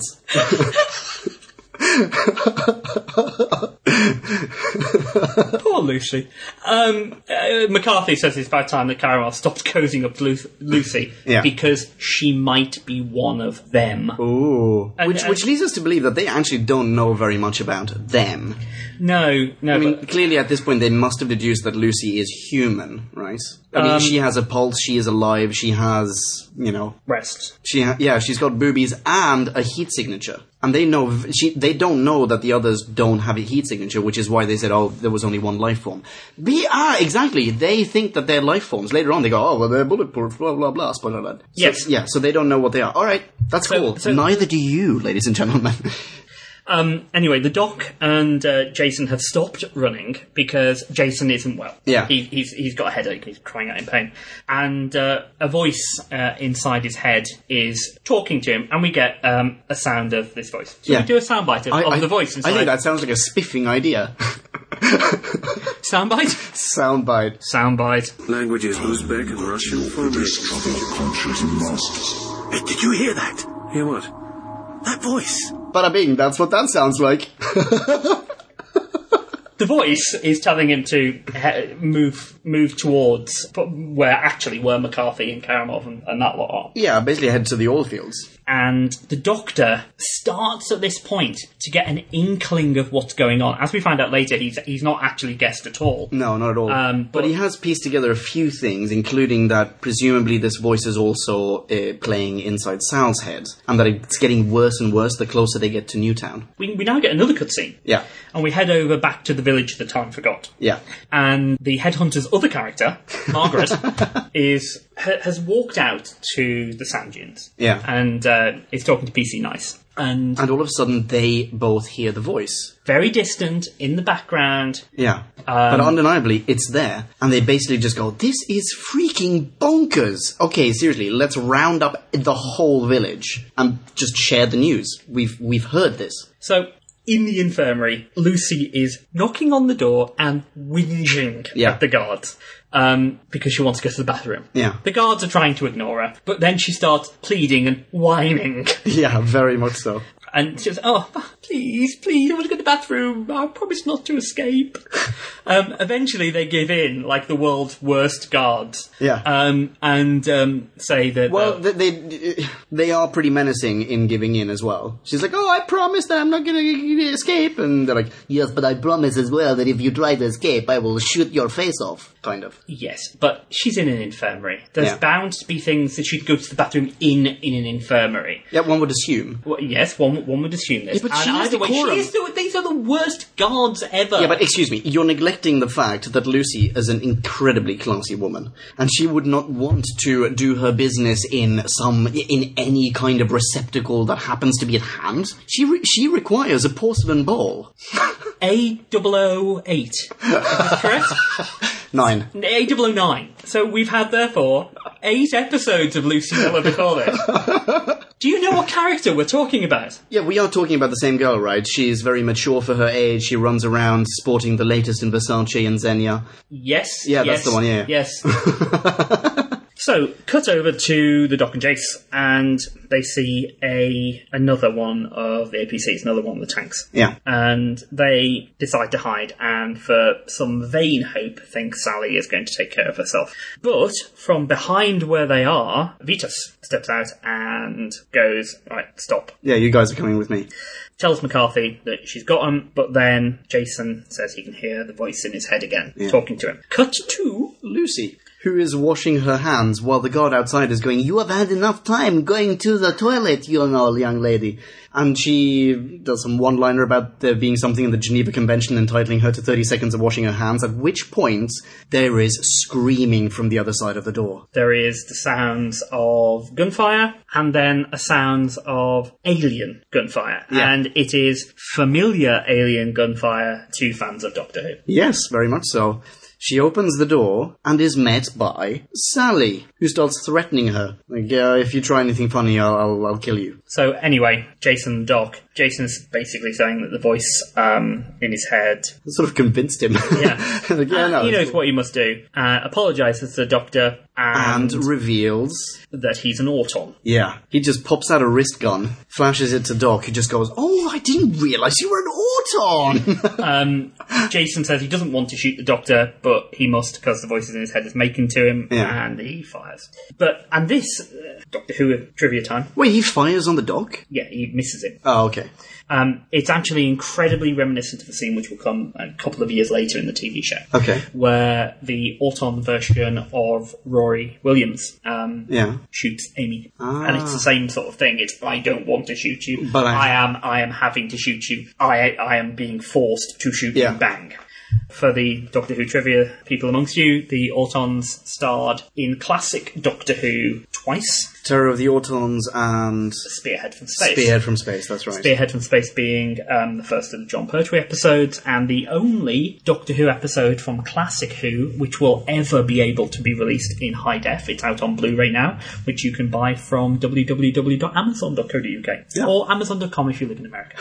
Poor Lucy. McCarthy says it's about time that Karamov stops cozying up to Lucy because she might be one of them. Ooh. Which leads us to believe that they actually don't know very much about them. No. I mean, clearly at this point they must have deduced that Lucy is human, right? I mean, she has a pulse, she is alive, she has, breasts. She's got boobies and a heat signature. And they don't know that the others don't have a heat signature, which is why they said, there was only one life form. Exactly. They think that they're life forms. Later on they go, they're bulletproof, blah, blah, blah, spoiler alert. Yes. So they don't know what they are. Alright, that's cool. So neither do you, ladies and gentlemen. Anyway, the Doc and Jason have stopped running because Jason isn't well. Yeah. He's got a headache. He's crying out in pain. And a voice inside his head is talking to him, and we get a sound of this voice. So we do a soundbite of the voice inside. I think that sounds like a spiffing idea. Soundbite? Soundbite. Languages Uzbek and Russian for me. Hey, did you hear that? Hear what? That voice. Bada bing, that's what that sounds like. The voice is telling him to move towards where McCarthy and Karamov and that lot are. Yeah, basically head to the oil fields. And the Doctor starts at this point to get an inkling of what's going on. As we find out later, he's not actually guessed at all. No, not at all. But he has pieced together a few things, including that presumably this voice is also playing inside Sal's head, and that it's getting worse and worse the closer they get to Newtown. We now get another cutscene. Yeah. And we head over back to the village the time forgot. Yeah. And the headhunter's other character, Margaret, is has walked out to the sand dunes. Yeah. And is talking to PC Nice. And all of a sudden, they both hear the voice. very distant, in the background. Yeah. But undeniably, it's there. And they basically just go, this is freaking bonkers. Okay, seriously, let's round up the whole village and just share the news. We've heard this. So, in the infirmary, Lucy is knocking on the door and whinging at the guards. Because she wants to go to the bathroom. Yeah. The guards are trying to ignore her, but then she starts pleading and whining. Yeah, very much so. And she says, oh, please, I want to go to the bathroom. I promise not to escape. Eventually they give in, like the world's worst guards. Yeah. And say that... Well, they are pretty menacing in giving in as well. She's like, oh, I promise that I'm not going to escape. And they're like, yes, but I promise as well that if you try to escape, I will shoot your face off, kind of. Yes, but she's in an infirmary. There's bound to be things that she'd go to the bathroom in an infirmary. Yeah, one would assume. Well, yes, one would assume this. Yeah, but and she has either way, decorum. these are the worst guards ever. Yeah, but excuse me, you're neglecting the fact that Lucy is an incredibly classy woman, and she would not want to do her business in any kind of receptacle that happens to be at hand. She requires a porcelain bowl. A008. Is that correct? 9. A009. So we've had, therefore, 8 episodes of Lucy Miller before this. Do you know what character we're talking about? Yeah, we are talking about the same girl, right? She's very mature for her age. She runs around sporting the latest in Versace and Xenia. Yes. Yeah, that's the one, yeah. Yes. So, cut over to the Doc and Jace, and they see another one of the APCs, another one of the tanks. Yeah. And they decide to hide, and for some vain hope, think Sally is going to take care of herself. But, from behind where they are, Vitus steps out and goes, right, stop. Yeah, you guys are coming with me. Tells McCarthy that she's got him, but then Jason says he can hear the voice in his head again, talking to him. Cut to Lucy, who is washing her hands while the guard outside is going, you have had enough time going to the toilet, you know, young lady. And she does some one-liner about there being something in the Geneva Convention entitling her to 30 seconds of washing her hands, at which point there is screaming from the other side of the door. There is the sounds of gunfire, and then a sounds of alien gunfire. Yeah. And it is familiar alien gunfire to fans of Doctor Who. Yes, very much so. She opens the door and is met by Sally, who starts threatening her. Like, if you try anything funny, I'll kill you. So anyway, Jason and Doc. Jason's basically saying that the voice in his head... It sort of convinced him. Yeah. Like, no, he knows what he must do. Apologises to the Doctor and reveals... that he's an Auton. Yeah. He just pops out a wrist gun, flashes it to Doc, who just goes, oh, I didn't realise you were an Auton! Jason says he doesn't want to shoot the Doctor, but he must because the voices in his head is making to him, and he fires. And this, Doctor Who trivia time. Wait, he fires on the Doc? Yeah, he misses it. Oh, okay. It's actually incredibly reminiscent of a scene which will come a couple of years later in the TV show. Okay. Where the Auton version of Rory Williams shoots Amy. And it's the same sort of thing. It's, I don't want to shoot you, but I am having to shoot you. I am being forced to shoot you, bang. For the Doctor Who trivia people amongst you, the Autons starred in classic Doctor Who twice. Terror of the Autons and... Spearhead from Space. Spearhead from Space, that's right. Spearhead from Space being the first of the John Pertwee episodes, and the only Doctor Who episode from classic Who which will ever be able to be released in high def. It's out on Blu-ray now, which you can buy from www.amazon.co.uk or Amazon.com if you live in America.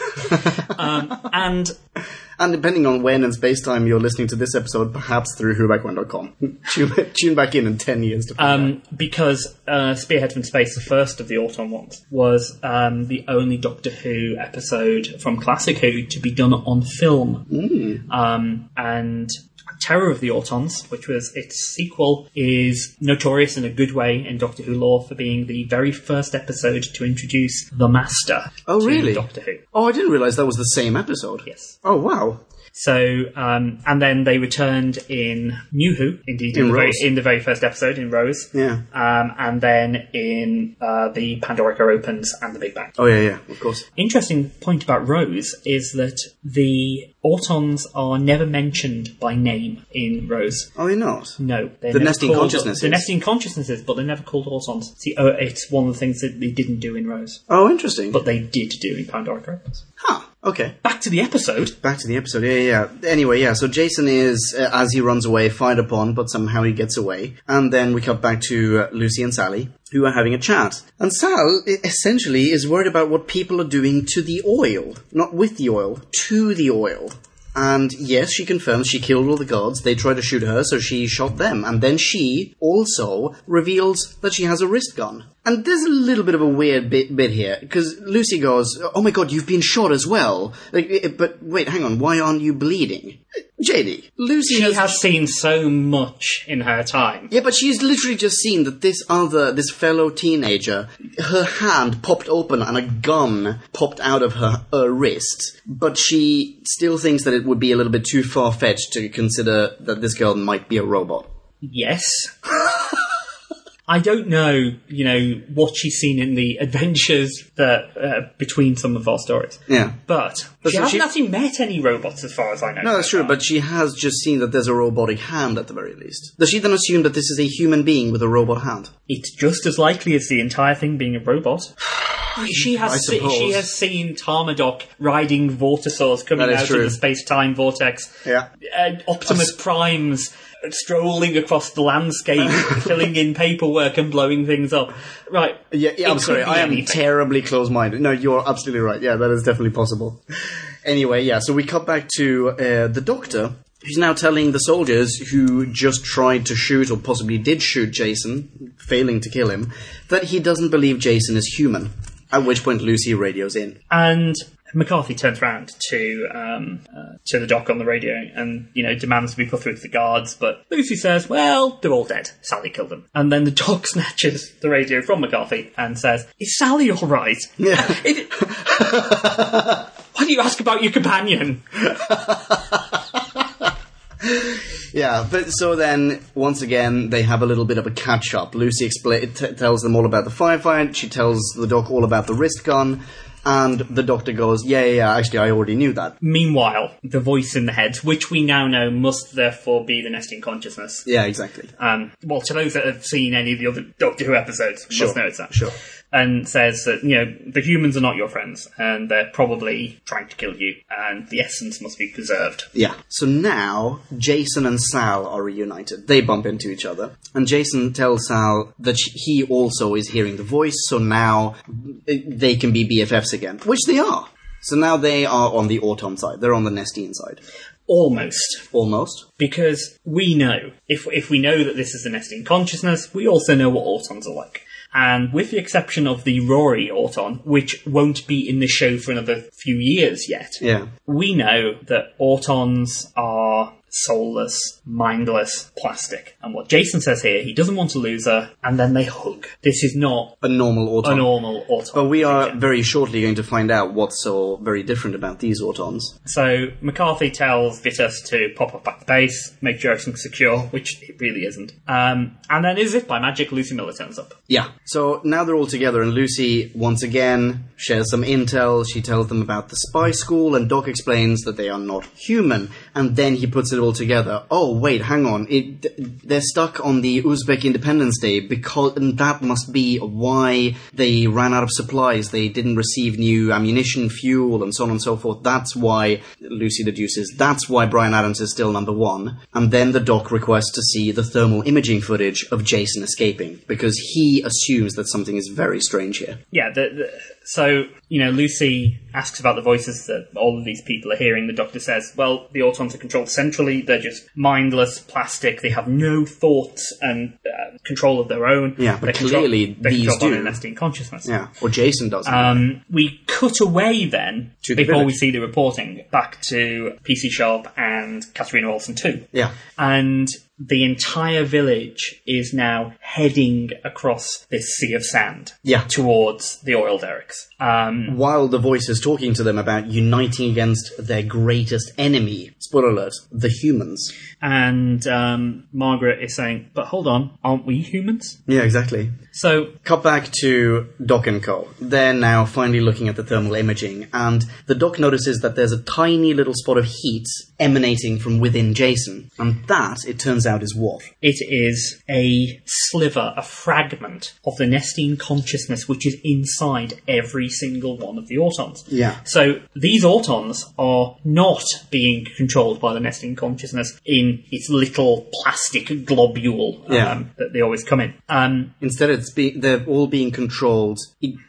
And depending on when in space time you're listening to this episode, perhaps through whoback1.com. Tune back in 10 years to find out. Because Spearhead from Space, the first of the Auton ones, was the only Doctor Who episode from classic Who to be done on film. And Terror of the Autons, which was its sequel, is notorious in a good way in Doctor Who lore for being the very first episode to introduce the Master to Doctor Who. Oh, I didn't realise that was the same episode. Yes. Oh, wow. So, and then they returned in New Who, indeed, in the very first episode, in Rose. Yeah. And then in the Pandorica Opens and the Big Bang. Oh, yeah, of course. Interesting point about Rose is that the Autons are never mentioned by name in Rose. Are they not? No. The nesting consciousnesses? The nesting consciousnesses, but they're never called Autons. It's one of the things that they didn't do in Rose. Oh, interesting. But they did do in Pandoric Opus. Huh, okay. Back to the episode. Yeah. Anyway, yeah, so Jason is, as he runs away, fired upon, but somehow he gets away. And then we cut back to Lucy and Sally, who are having a chat. And Sal, essentially, is worried about what people are doing to the oil. Not with the oil, to the oil. And yes, she confirms she killed all the guards. They tried to shoot her, so she shot them. And then she also reveals that she has a wrist gun. And there's a little bit of a weird bit here, because Lucy goes, "Oh my god, you've been shot as well." But wait, hang on, why aren't you bleeding? JD, Lucy has seen so much in her time. Yeah, but she's literally just seen that this fellow teenager, her hand popped open and a gun popped out of her wrist. But she still thinks that it would be a little bit too far-fetched to consider that this girl might be a robot. Yes. I don't know, what she's seen in the adventures that between some of our stories. Yeah. But she hasn't actually met any robots as far as I know. No, that's true, but she has just seen that there's a robotic hand at the very least. Does she then assume that this is a human being with a robot hand? It's just as likely as the entire thing being a robot. She has seen Tarmadoc riding Vortisaurs coming out of the space-time vortex. Yeah. Optimus Primes strolling across the landscape, filling in paperwork and blowing things up. Right. Yeah, I'm sorry, I am terribly close-minded. No, you're absolutely right. Yeah, that is definitely possible. Anyway, yeah, so we cut back to the Doctor, who's now telling the soldiers who just tried to shoot, or possibly did shoot Jason, failing to kill him, that he doesn't believe Jason is human. At which point Lucy radios in. And McCarthy turns around to the Doc on the radio and, demands to be put through to the guards, but Lucy says, well, they're all dead. Sally killed them. And then the Doc snatches the radio from McCarthy and says, is Sally all right? Yeah. Why do you ask about your companion? Yeah, but so then, once again, they have a little bit of a catch-up. Lucy tells them all about the firefight, she tells the Doc all about the wrist gun, and the Doctor goes, yeah, actually, I already knew that. Meanwhile, the voice in the head, which we now know must therefore be the nesting consciousness. Yeah, exactly. Well, to those that have seen any of the other Doctor Who episodes, must know it's that. Sure. And says that, the humans are not your friends, and they're probably trying to kill you, and the essence must be preserved. Yeah. So now, Jason and Sal are reunited. They bump into each other, and Jason tells Sal that he also is hearing the voice, so now they can be BFFs again, which they are. So now they are on the Auton side. They're on the Nestine side. Almost. Because we know, if we know that this is the nesting consciousness, we also know what Autons are like. And with the exception of the Rory Auton, which won't be in the show for another few years yet, we know that Autons are soulless, mindless, plastic. And what Jason says here, he doesn't want to lose her, and then they hug. This is not a normal Auton. But we are very shortly going to find out what's so very different about these Autons. So McCarthy tells Vitus to pop up at the base, make sure everything's secure, which it really isn't. And then as if by magic, Lucy Miller turns up. Yeah. So now they're all together, and Lucy, once again, shares some intel. She tells them about the spy school, and Doc explains that they are not human. And then he puts it all together. Oh, wait, hang on. They're stuck on the Uzbek Independence Day, and that must be why they ran out of supplies. They didn't receive new ammunition, fuel, and so on and so forth. That's why, Lucy deduces, that's why Bryan Adams is still number one. And then the Doc requests to see the thermal imaging footage of Jason escaping, because he assumes that something is very strange here. Yeah, so, Lucy asks about the voices that all of these people are hearing. The Doctor says, well, the Autons are controlled centrally. They're just mindless, plastic. They have no thoughts and control of their own. Yeah, but clearly these do. They nesting consciousness. Yeah, or Jason doesn't. We cut away then, before we see the reporting, back to PC Sharp and Katarina Olsen 2. Yeah. And the entire village is now heading across this sea of sand towards the oil derricks. While the voice is talking to them about uniting against their greatest enemy, spoiler alert, the humans. And Margaret is saying, but hold on, aren't we humans? Yeah, exactly. So, cut back to Doc and Co. They're now finally looking at the thermal imaging, and the Doc notices that there's a tiny little spot of heat emanating from within Jason. And that, it turns out, is what? It is a sliver, a fragment of the Nestene consciousness which is inside every single one of the Autons. Yeah. So these Autons are not being controlled by the Nestene consciousness in its little plastic globule that they always come in. Instead, they're all being controlled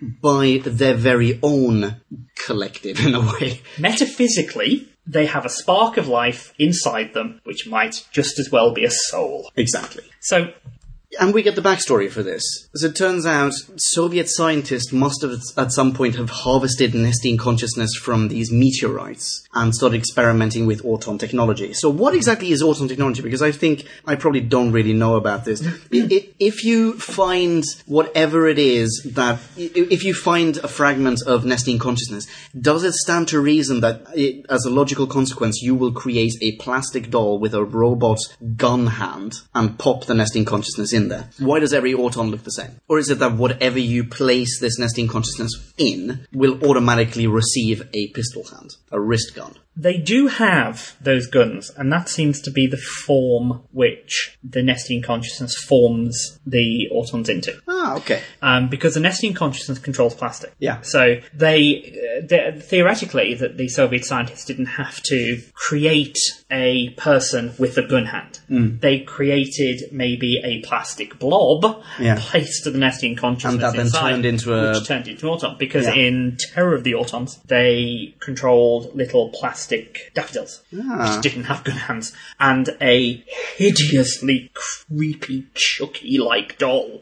by their very own collective, in a way. Metaphysically, they have a spark of life inside them, which might just as well be a soul. Exactly. So, and we get the backstory for this. As it turns out, Soviet scientists must have at some point have harvested Nestene consciousness from these meteorites and started experimenting with Auton technology. So what exactly is Auton technology? Because I think I probably don't really know about this. If you find whatever it is that... If you find a fragment of Nestene consciousness, does it stand to reason that, as a logical consequence, you will create a plastic doll with a robot gun hand and pop the Nestene consciousness in there? Why does every Auton look the same? Or is it that whatever you place this Nestene consciousness in will automatically receive a pistol hand, a wrist gun? They do have those guns, and that seems to be the form which the Nestene consciousness forms the Autons into. Ah, okay. Because the Nestene consciousness controls plastic. Yeah. So they theoretically, that the Soviet scientists didn't have to create a person with a gun hand. They created maybe a plastic blob placed to the Nestene consciousness and that then inside, turned into which turned into an Auton. Because in Terror of the Autons, they controlled little plastic daffodils, which didn't have gun hands, and a hideously creepy Chucky-like doll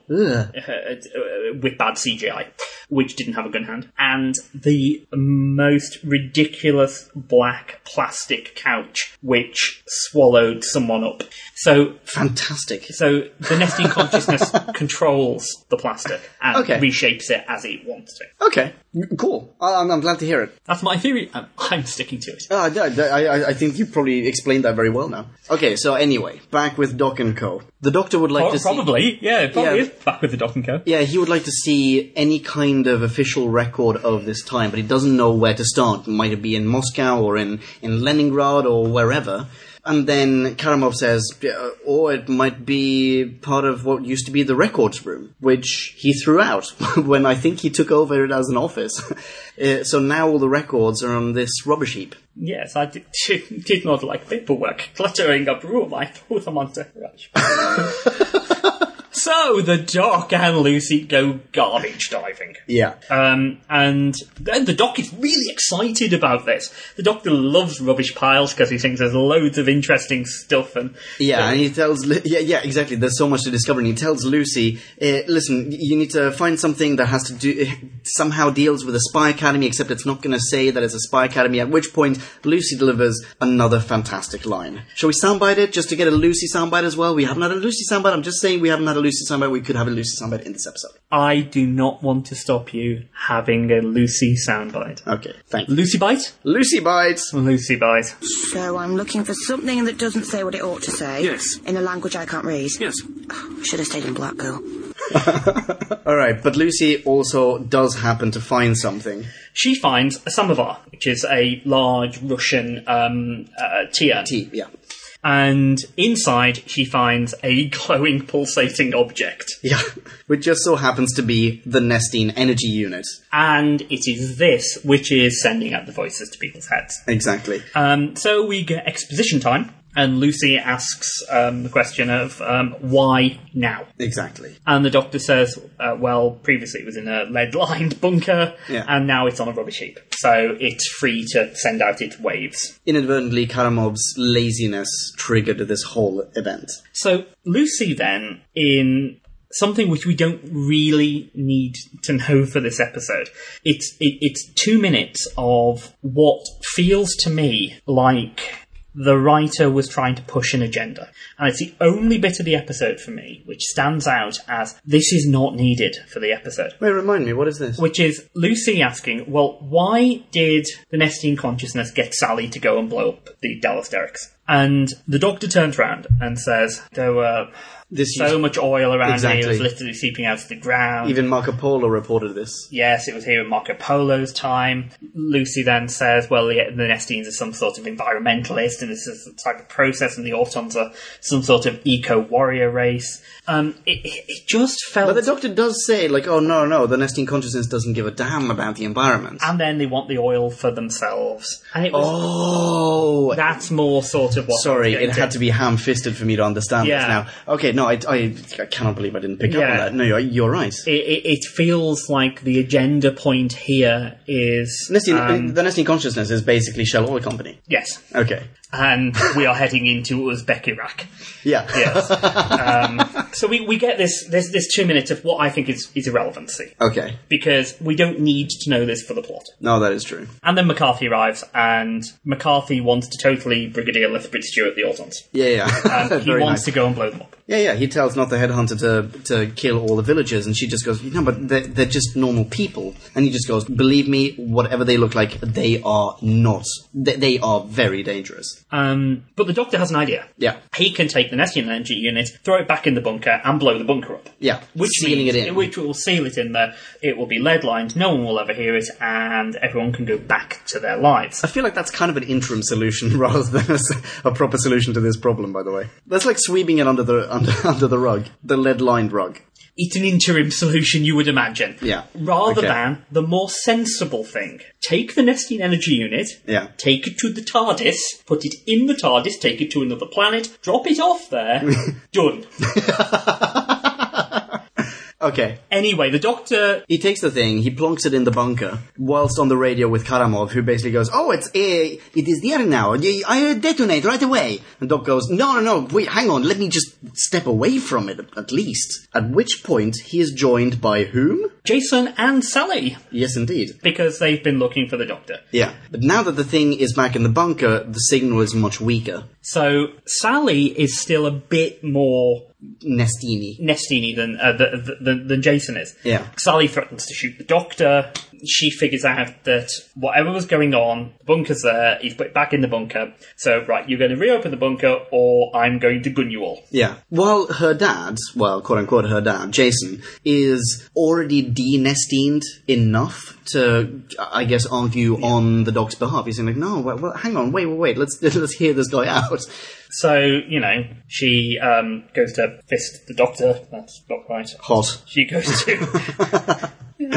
with bad CGI, which didn't have a gun hand, and the most ridiculous black plastic couch which swallowed someone up. So fantastic. So the Nestene consciousness controls the plastic and reshapes it as it wants to. Okay, cool. I'm glad to hear it. That's my theory. I'm sticking to it. I think you probably explained that very well now. Okay, so anyway, back with Doc and Co. The Doctor would like to see... Probably is back with the Doc and Co. Yeah, he would like to see any kind of official record of this time, but he doesn't know where to start. Might it be in Moscow or in Leningrad or wherever? And then Karamov says, or it might be part of what used to be the records room, which he threw out when I think he took over it as an office. So now all the records are on this rubbish heap. Yes, I did not like paperwork cluttering up room. I threw them onto rubbish. So the Doc and Lucy go garbage diving. Yeah. And then the Doc is really excited about this. The Doctor loves rubbish piles because he thinks there's loads of interesting stuff. And he tells... exactly. There's so much to discover. And he tells Lucy, listen, you need to find something that has to do... somehow deals with a spy academy, except it's not going to say that it's a spy academy, at which point Lucy delivers another fantastic line. Shall we soundbite it, just to get a Lucy soundbite as well? We haven't had a Lucy soundbite. I'm just saying we haven't had a Lucy soundbite. We could have a Lucy soundbite in this episode. I do not want to stop you having a Lucy soundbite. Okay, thanks. Lucy bite? Lucy bites. Lucy bite. So I'm looking for something that doesn't say what it ought to say. Yes. In a language I can't read. Yes. Should have stayed in Black Girl. Alright, but Lucy also does happen to find something. She finds a samovar, which is a large Russian tea urn. Tea, yeah. And inside, she finds a glowing, pulsating object. Yeah, which just so happens to be the Nestene energy unit. And it is this which is sending out the voices to people's heads. Exactly. So we get exposition time, and Lucy asks the question of why now? Exactly. And the Doctor says, well, previously it was in a lead-lined bunker, and now it's on a rubbish heap. So it's free to send out its waves. Inadvertently, Karamov's laziness triggered this whole event. So Lucy then, in something which we don't really need to know for this episode, it's 2 minutes of what feels to me like the writer was trying to push an agenda. And it's the only bit of the episode for me which stands out as this is not needed for the episode. Wait, remind me, what is this? Which is Lucy asking, well, why did the Nestine consciousness get Sally to go and blow up the Dallas Derricks? And the Doctor turns around and says, there were so much oil around me, it was literally seeping out of the ground. Even Marco Polo reported this. Yes, it was here in Marco Polo's time. Lucy then says, well, the Nestines are some sort of environmentalist, and this is the type of process, and the Autons are some sort of eco-warrior race. It just felt... But the Doctor does say, like, oh, no, the Nestine consciousness doesn't give a damn about the environment. And then they want the oil for themselves. And it was... That's more sort of what... Sorry, it had to be ham-fisted for me to understand this now. Okay, no, I cannot believe I didn't pick up on that. No, you're right. It feels like the agenda point here is... the Nestine consciousness is basically Shell Oil Company. Yes. Okay. And we are heading into Uzbek Iraq. Yeah. Yes. So we get this 2 minutes of what I think is irrelevancy. Okay. Because we don't need to know this for the plot. No, that is true. And then McCarthy arrives, and McCarthy wants to totally Brigadier Lethbridge Stewart the Autons. Yeah. He wants to go and blow them up. Yeah, he tells not the headhunter to kill all the villagers, and she just goes, no, but they're just normal people. And he just goes, believe me, whatever they look like, they are not. They are very dangerous. But the Doctor has an idea. Yeah. He can take the Nestine energy unit, throw it back in the bunker, and blow the bunker up. Yeah, Sealing it in. Which will seal it in there. It will be lead-lined, no one will ever hear it, and everyone can go back to their lives. I feel like that's kind of an interim solution rather than a proper solution to this problem, by the way. That's like sweeping it under the rug, the lead-lined rug. It's an interim solution, you would imagine. Yeah. Rather than the more sensible thing. Take the Nestine energy unit, take it to the TARDIS, put it in the TARDIS, take it to another planet, drop it off there, done. Okay. Anyway, the Doctor... He takes the thing, he plonks it in the bunker, whilst on the radio with Karamov, who basically goes, oh, it is there now, I detonate right away. And Doc goes, no, wait, hang on, let me just step away from it, at least. At which point, he is joined by whom? Jason and Sally. Yes, indeed. Because they've been looking for the Doctor. Yeah, but now that the thing is back in the bunker, the signal is much weaker. So, Sally is still a bit more... Nestini than Jason is. Yeah. Sally threatens to shoot the Doctor. She figures out that whatever was going on, the bunker's there, he's put it back in the bunker. So, right, you're going to reopen the bunker, or I'm going to gun you all. Yeah. While her dad, well, quote-unquote her dad, Jason, is already de-nestined enough to, I guess, argue on the Doc's behalf. He's saying, like, no, well, hang on, wait, let's hear this guy out. So, she goes to fist the Doctor. That's not right. Hot. She goes to...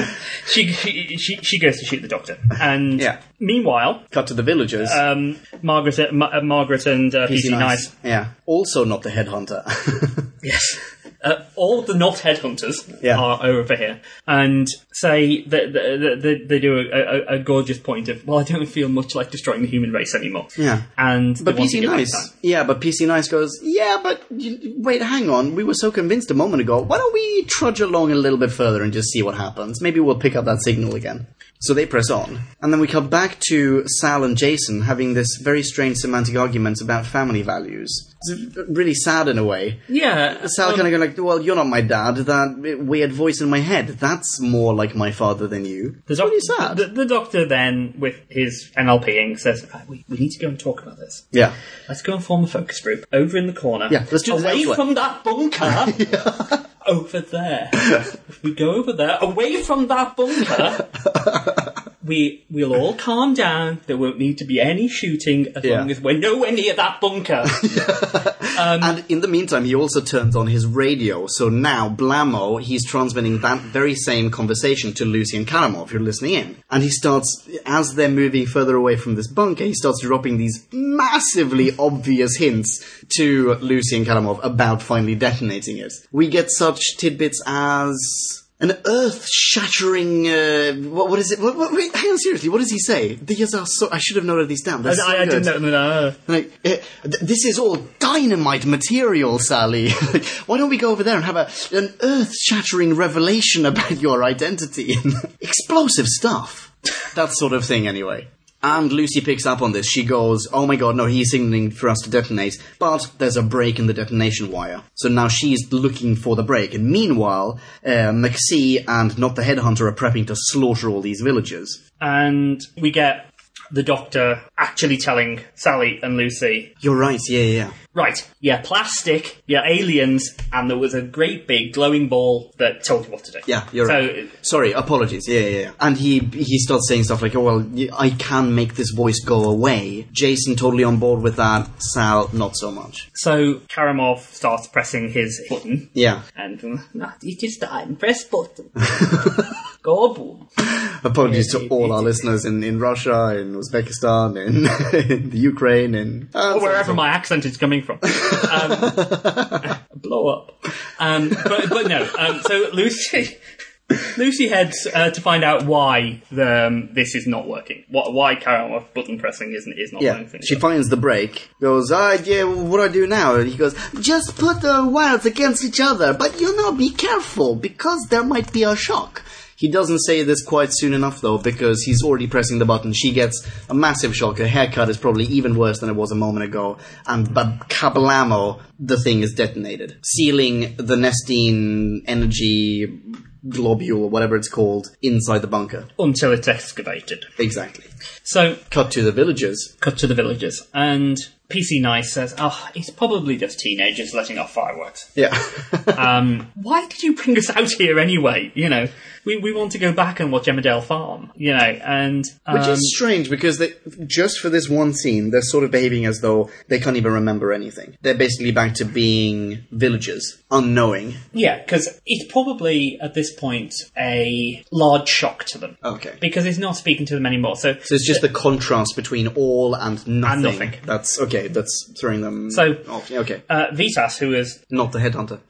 she goes to shoot the Doctor. And meanwhile... Cut to the villagers. Margaret and PC Nice. Yeah. Also not the headhunter. Yes. All the not headhunters are over here, and say that they do a gorgeous point of, well, I don't feel much like destroying the human race anymore. Yeah, but PC Nice. Yeah, but PC Nice goes, but wait, hang on. We were so convinced a moment ago. Why don't we trudge along a little bit further and just see what happens? Maybe we'll pick up that signal again. So they press on, and then we come back to Sal and Jason having this very strange semantic argument about family values. It's really sad in a way. Yeah. Sal kind of going like, well, you're not my dad. That weird voice in my head, that's more like my father than you. It's really sad. The Doctor then, with his NLPing, says, we need to go and talk about this. Yeah. Let's go and form a focus group over in the corner. Yeah, let's do this away from that bunker. Over there. If we go over there, away from that bunker, we'll all calm down. There won't need to be any shooting as long as we're nowhere near that bunker. And in the meantime, he also turns on his radio. So now, blammo, he's transmitting that very same conversation to Lucy and Karamov, who are listening in. And he starts, as they're moving further away from this bunker, he starts dropping these massively obvious hints to Lucy and Karamov about finally detonating it. We get such tidbits as... an earth-shattering... what is it? Wait, hang on, seriously, what does he say? These are so... I should have noted these down. I didn't know. Like, this is all dynamite material, Sally. Why don't we go over there and have an earth-shattering revelation about your identity? Explosive stuff. That sort of thing, anyway. And Lucy picks up on this. She goes, oh my god, no, he's signaling for us to detonate. But there's a break in the detonation wire. So now she's looking for the break. And meanwhile, McSee and Not the Headhunter are prepping to slaughter all these villagers. And we get the Doctor actually telling Sally and Lucy, You're right, yeah. right, yeah, plastic, yeah, aliens, and there was a great big glowing ball that told you what to do. Yeah, you're right. Sorry, apologies, yeah. And he starts saying stuff like, oh, well, I can make this voice go away. Jason totally on board with that, Sal, not so much. So Karamov starts pressing his button. Yeah. And, you just press button. Go boom. Apologies to all our listeners in Russia, in Uzbekistan, in the Ukraine, or wherever my accent is coming from. Blow up. But no. So Lucy heads to find out why this is not working. Why Karamov button pressing is not working. She finds the break. Goes, what do I do now? And he goes, just put the wires against each other, but be careful because there might be a shock. He doesn't say this quite soon enough, though, because he's already pressing the button. She gets a massive shock. Her haircut is probably even worse than it was a moment ago. But kablamo, the thing is detonated, sealing the Nestine energy globule, or whatever it's called, inside the bunker. Until it's excavated. Exactly. So, Cut to the villagers. And PC Nice says, it's probably just teenagers letting off fireworks. Yeah. Why did you bring us out here anyway? We want to go back and watch Emmerdale Farm, and... Which is strange, because just for this one scene, they're sort of behaving as though they can't even remember anything. They're basically back to being villagers, unknowing. Yeah, because it's probably, at this point, a large shock to them. Okay. Because it's not speaking to them anymore. So it's just the contrast between all and nothing. And nothing. That's okay, that's throwing them off. Yeah, okay. Vitas, who is... Not the headhunter.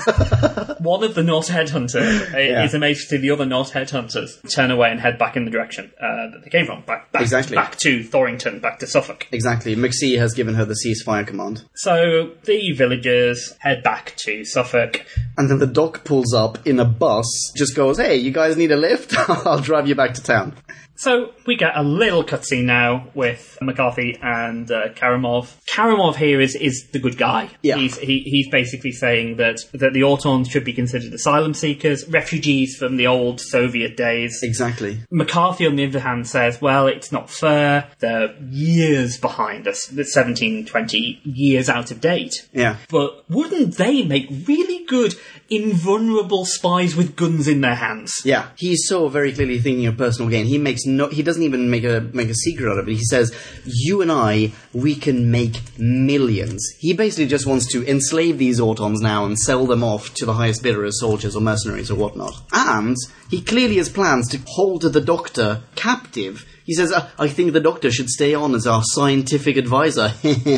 one of the not headhunter is amazed to see the other not headhunters turn away and head back in the direction that they came from. Back to Thorrington, back to Suffolk. Exactly. McSee has given her the ceasefire command. So the villagers head back to Suffolk. And then the doc pulls up in a bus, just goes, hey, you guys need a lift? I'll drive you back to town. So we get a little cutscene now with McCarthy and Karamov. Karamov here is the good guy. Yeah. He's basically saying that the Autons should be considered asylum seekers, refugees from the old Soviet days. Exactly. McCarthy, on the other hand, says, well, it's not fair. They're years behind us. They're 17, 20 years out of date. Yeah. But wouldn't they make really good, invulnerable spies with guns in their hands? Yeah. He's so very clearly thinking of personal gain. He doesn't even make a secret out of it. He says, you and I, we can make millions. He basically just wants to enslave these Autons now and sell them off to the highest bidder as soldiers or mercenaries or whatnot. And he clearly has plans to hold the Doctor captive. He says, I think the Doctor should stay on as our scientific advisor.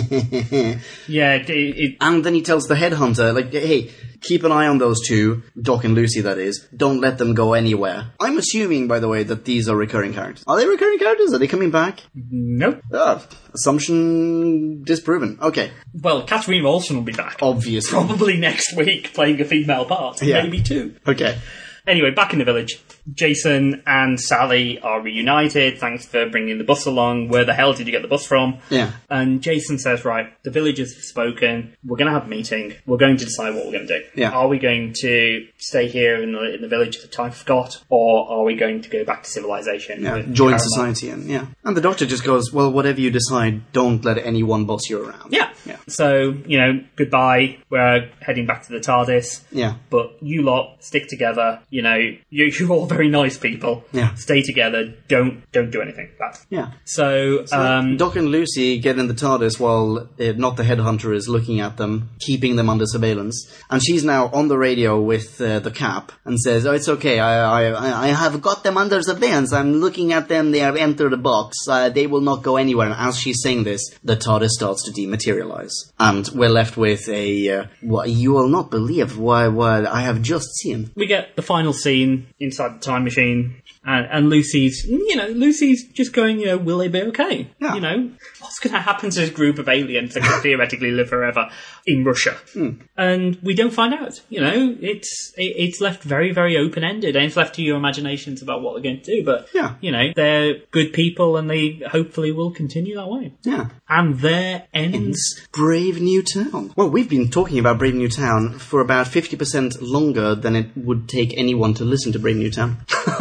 Yeah. And then he tells the headhunter, hey, keep an eye on those two, Doc and Lucy, that is. Don't let them go anywhere. I'm assuming, by the way, that these are recurring characters. Are they recurring characters? Are they coming back? Nope. Assumption disproven. Okay. Well, Catherine Olsen will be back. Obviously. Probably next week, playing a female part. Yeah. Maybe two. Okay. Anyway, back in the village, Jason and Sally are reunited. Thanks for bringing the bus along. Where the hell did you get the bus from? Yeah. And Jason says, right, the villagers have spoken. We're going to have a meeting. We're going to decide what we're going to do. Yeah. Are we going to stay here in the village at the time forgot? Or are we going to go back to civilization? Yeah, join society. And the Doctor just goes, well, whatever you decide, don't let anyone boss you around. Yeah. So, goodbye. We're heading back to the TARDIS. Yeah. But you lot, stick together. You're all very nice people. Yeah. Stay together. Don't do anything bad. Yeah. So Doc and Lucy get in the TARDIS while Not the Headhunter is looking at them, keeping them under surveillance. And she's now on the radio with the Cap and says, oh, it's okay. I have got them under surveillance. I'm looking at them. They have entered the box. They will not go anywhere. And as she's saying this, the TARDIS starts to dematerialize. And we're left with what you will not believe what I have just seen. We get the final scene inside the time machine. And Lucy's just going, will they be okay? Yeah. What's going to happen to this group of aliens that could theoretically live forever in Russia? And we don't find out. It's left very, very open-ended, and it's left to your imaginations about what they're going to do. But, they're good people, and they hopefully will continue that way. Yeah. And there ends Brave New Town. Well, we've been talking about Brave New Town for about 50% longer than it would take anyone to listen to Brave New Town.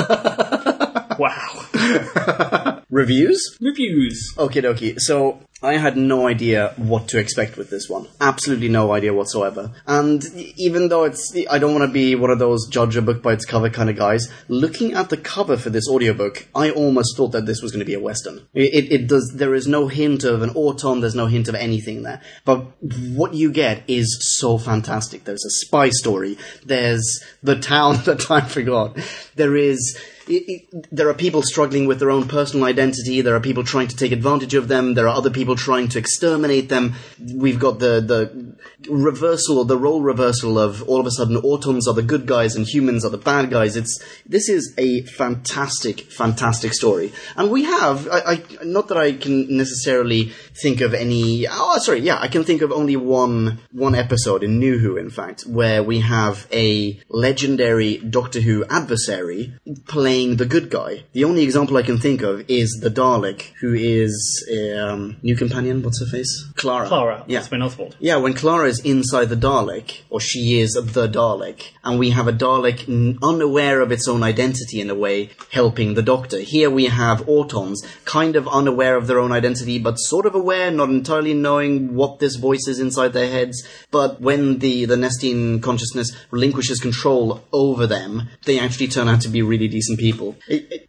Wow. Reviews? Reviews. Okie dokie. So, I had no idea what to expect with this one. Absolutely no idea whatsoever. And even though I don't want to be one of those judge a book by its cover kind of guys, looking at the cover for this audiobook, I almost thought that this was going to be a Western. There is no hint of an autumn, there's no hint of anything there. But what you get is so fantastic. There's a spy story. There's the town that I forgot. There are people struggling with their own personal identity. There are people trying to take advantage of them. There are other people trying to exterminate them. We've got the role reversal of all of a sudden autons are the good guys and humans are the bad guys. This is a fantastic, fantastic story. And we have, not that I can necessarily think of any, I can think of only one episode in New Who, in fact, where we have a legendary Doctor Who adversary playing the good guy. The only example I can think of is the Dalek, who is new companion. What's her face? Clara. Yeah, Oswin Oswald. Yeah, when Clara is inside the Dalek, or she is the Dalek, and we have a Dalek unaware of its own identity in a way, helping the Doctor. Here we have Autons, kind of unaware of their own identity, but sort of aware, not entirely knowing what this voice is inside their heads. But when the Nestine consciousness relinquishes control over them, they actually turn out to be really decent people. It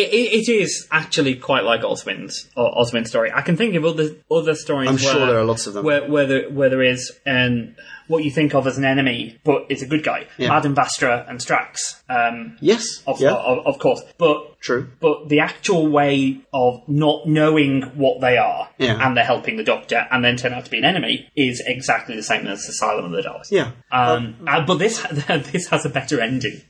is actually quite like Oswin's story. I can think of other stories. I'm sure there are lots of them where there is what you think of as an enemy, but it's a good guy. Yeah. Madame Vastra and Strax. Yes, of course. But true. But the actual way of not knowing what they are, and they're helping the Doctor, and then turn out to be an enemy, is exactly the same as Asylum of the Daleks. Yeah. But this has a better ending.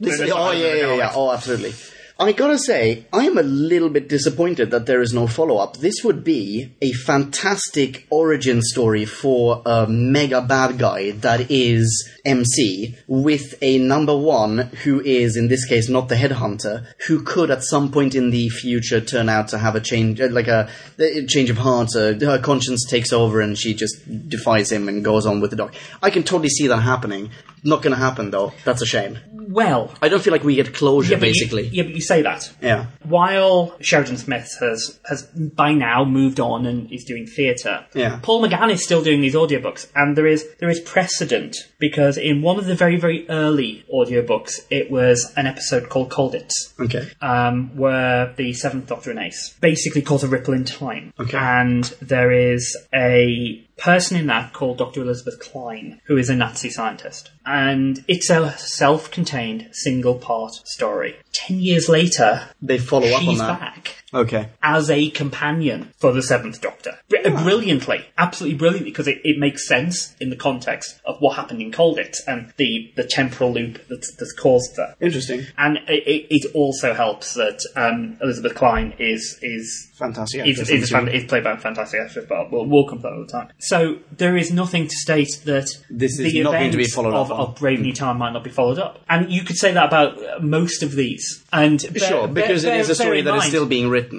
Oh, absolutely. I gotta say, I am a little bit disappointed that there is no follow-up. This would be a fantastic origin story for a mega bad guy that is MC, with a number one who is, in this case, not the headhunter, who could at some point in the future turn out to have a change, a change of heart. Her conscience takes over and she just defies him and goes on with the dog. I can totally see that happening. Not going to happen, though. That's a shame. Well, I don't feel like we get closure, basically. But you say that. Yeah. While Sheridan Smith has by now moved on and is doing theatre, Paul McGann is still doing these audiobooks, and there is precedent, because in one of the very, very early audiobooks, it was an episode called Colditz. Okay. Where the Seventh Doctor and Ace basically cause a ripple in time. Okay. And there is a person in that called Dr. Elizabeth Klein, who is a Nazi scientist. And it's a self-contained, single-part story. 10 years later, they follow up on that. She's back. Okay. As a companion for the Seventh Doctor. Brilliantly. Absolutely brilliantly, because it makes sense in the context of what happened in Colditz and the temporal loop that's caused that. Interesting. And it also helps that Elizabeth Klein is fantastic. Is played by a fantastic actress, but we'll come to that all the time. So there is nothing to state that this is not going to be followed up of Brave New Town might not be followed up. And you could say that about most of these. And because it is a story that is still being written.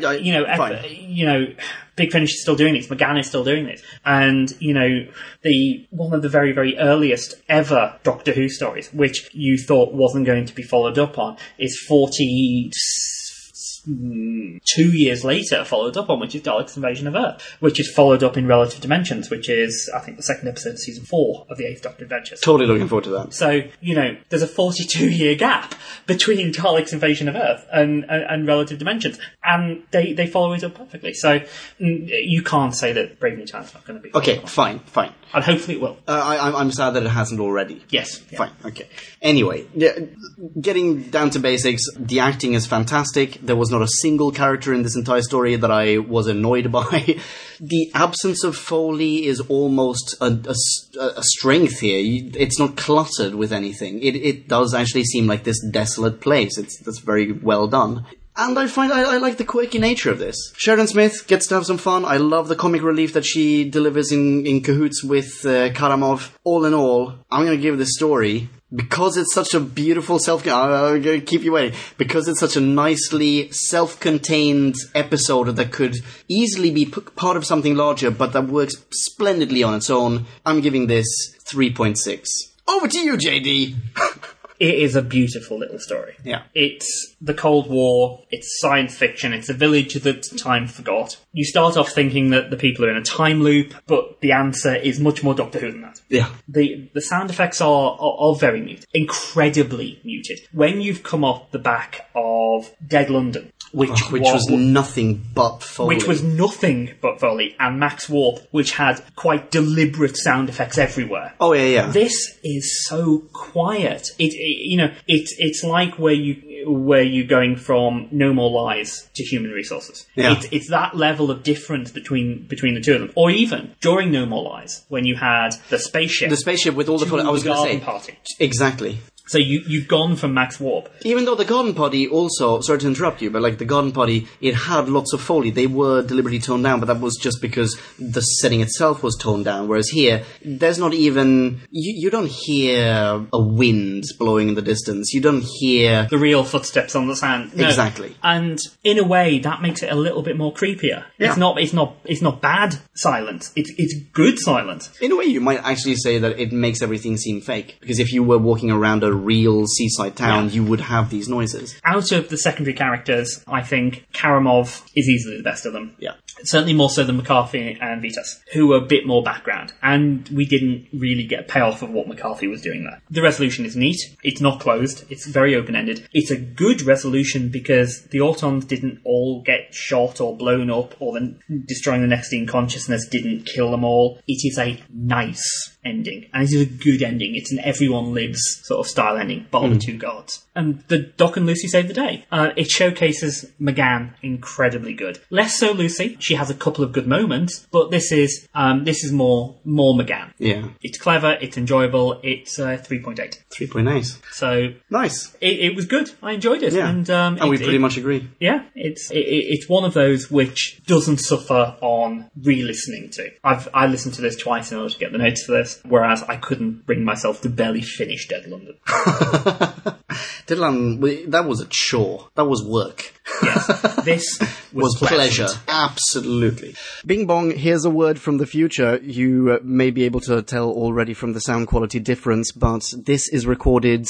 Big Finish is still doing this. McGann is still doing this. And, one of the very, very earliest ever Doctor Who stories, which you thought wasn't going to be followed up on, is 2 years later followed up on, which is Dalek's Invasion of Earth, which is followed up in Relative Dimensions, which is, I think, the second episode of Season 4 of the 8th Doctor Adventures. Totally looking forward to that. So, there's a 42-year gap between Dalek's Invasion of Earth and Relative Dimensions, and they follow it up perfectly. So, you can't say that Brave New Town's not going to be followed up. Fine. And hopefully it will. I'm sad that it hasn't already. Yes. Yeah. Fine, okay. Anyway, getting down to basics, the acting is fantastic. There was not a single character in this entire story that I was annoyed by. The absence of Foley is almost a strength here. It's not cluttered with anything. It does actually seem like this desolate place. That's very well done. And I find I like the quirky nature of this. Sheridan Smith gets to have some fun. I love the comic relief that she delivers in cahoots with Karamov. All in all, I'm going to give this story, because it's such a beautiful I'm going to keep you waiting. Because it's such a nicely self-contained episode that could easily be part of something larger, but that works splendidly on its own, I'm giving this 3.6. Over to you, JD! It is a beautiful little story. Yeah. It's the Cold War, it's science fiction, it's a village that time forgot. You start off thinking that the people are in a time loop, but the answer is much more Doctor Who than that. Yeah. The sound effects are very muted. Incredibly muted. When you've come off the back of Dead London, which was nothing but Foley. Which was nothing but Foley, and Max Warp, which had quite deliberate sound effects everywhere. Oh, yeah. This is so quiet. It's like where you're going from No More Lies to Human Resources. Yeah. It's that level of difference between the two of them. Or even during No More Lies, when you had the spaceship. The spaceship with all the I was going to say. Party. Exactly. So you've gone from Max Warp. Even though the Garden Party also, sorry to interrupt you, but like the Garden Party, it had lots of Foley. They were deliberately toned down, but that was just because the setting itself was toned down. Whereas here, there's not even, you don't hear a wind blowing in the distance. You don't hear the real footsteps on the sand. No. Exactly. And in a way, that makes it a little bit more creepier. Yeah. It's not bad silence. It's good silence. In a way, you might actually say that it makes everything seem fake. Because if you were walking around a real seaside town, you would have these noises. Out of the secondary characters, I think Karamov is easily the best of them. Yeah. Certainly more so than McCarthy and Vitas, who are a bit more background. And we didn't really get a payoff of what McCarthy was doing there. The resolution is neat. It's not closed. It's very open-ended. It's a good resolution because the Autons didn't all get shot or blown up, or the destroying the Nextine consciousness didn't kill them all. It is a nice ending. And it is a good ending. It's an everyone lives sort of style ending, bar the two gods. And the Doc and Lucy save the day. It showcases McGann incredibly good. Less so Lucy. She has a couple of good moments, but this is more McGann. Yeah. It's clever, it's enjoyable, it's 3.8. 3.8. So nice. It was good. I enjoyed it. Yeah. And we pretty much agree. Yeah, it's one of those which doesn't suffer on re-listening to. I listened to this twice in order to get the notes for this, whereas I couldn't bring myself to barely finish Dead London. Dead London, that was a chore. That was work. Yes, this was pleasure. Absolutely. Bing Bong, here's a word from the future. You may be able to tell already from the sound quality difference, but this was recorded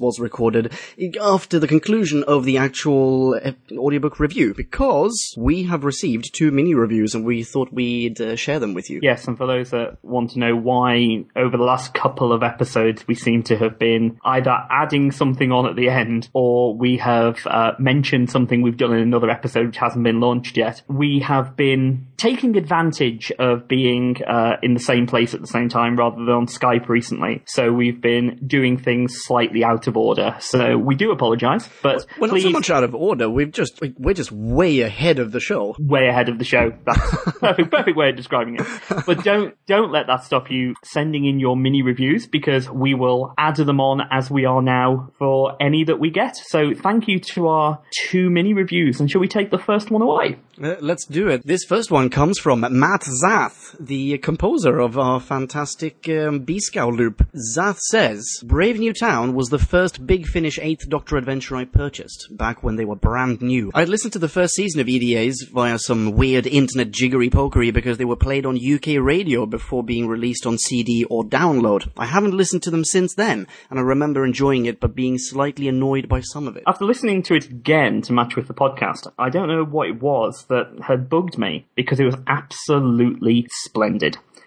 after the conclusion of the actual audiobook review, because we have received 2 mini reviews and we thought we'd share them with you. Yes, and for those that want to know why over the last couple of episodes we seem to have been either adding something on at the end, or we have mentioned something we've done in another episode which hasn't been launched yet. We have been taking advantage of being in the same place at the same time rather than on Skype recently. So we've been doing things slightly out of order. So we do apologise, but we're please, not so much out of order. We're just way ahead of the show. Way ahead of the show. That's perfect way of describing it. But don't let that stop you sending in your mini reviews, because we will add them on as we are now for any that we get. So thank you to our 2 mini reviews, and shall we take the first one away? Let's do it. This first one comes from Matt Zath, the composer of our fantastic B-Scow loop. Zath says, Brave New Town was the first Big Finish 8th Doctor adventure I purchased, back when they were brand new. I'd listened to the first season of EDAs via some weird internet jiggery-pokery because they were played on UK radio before being released on CD or download. I haven't listened to them since then, and I remember enjoying it but being slightly annoyed by some of it. After listening to it again to match with the podcast, I don't know what it was that had bugged me, because it was absolutely splendid.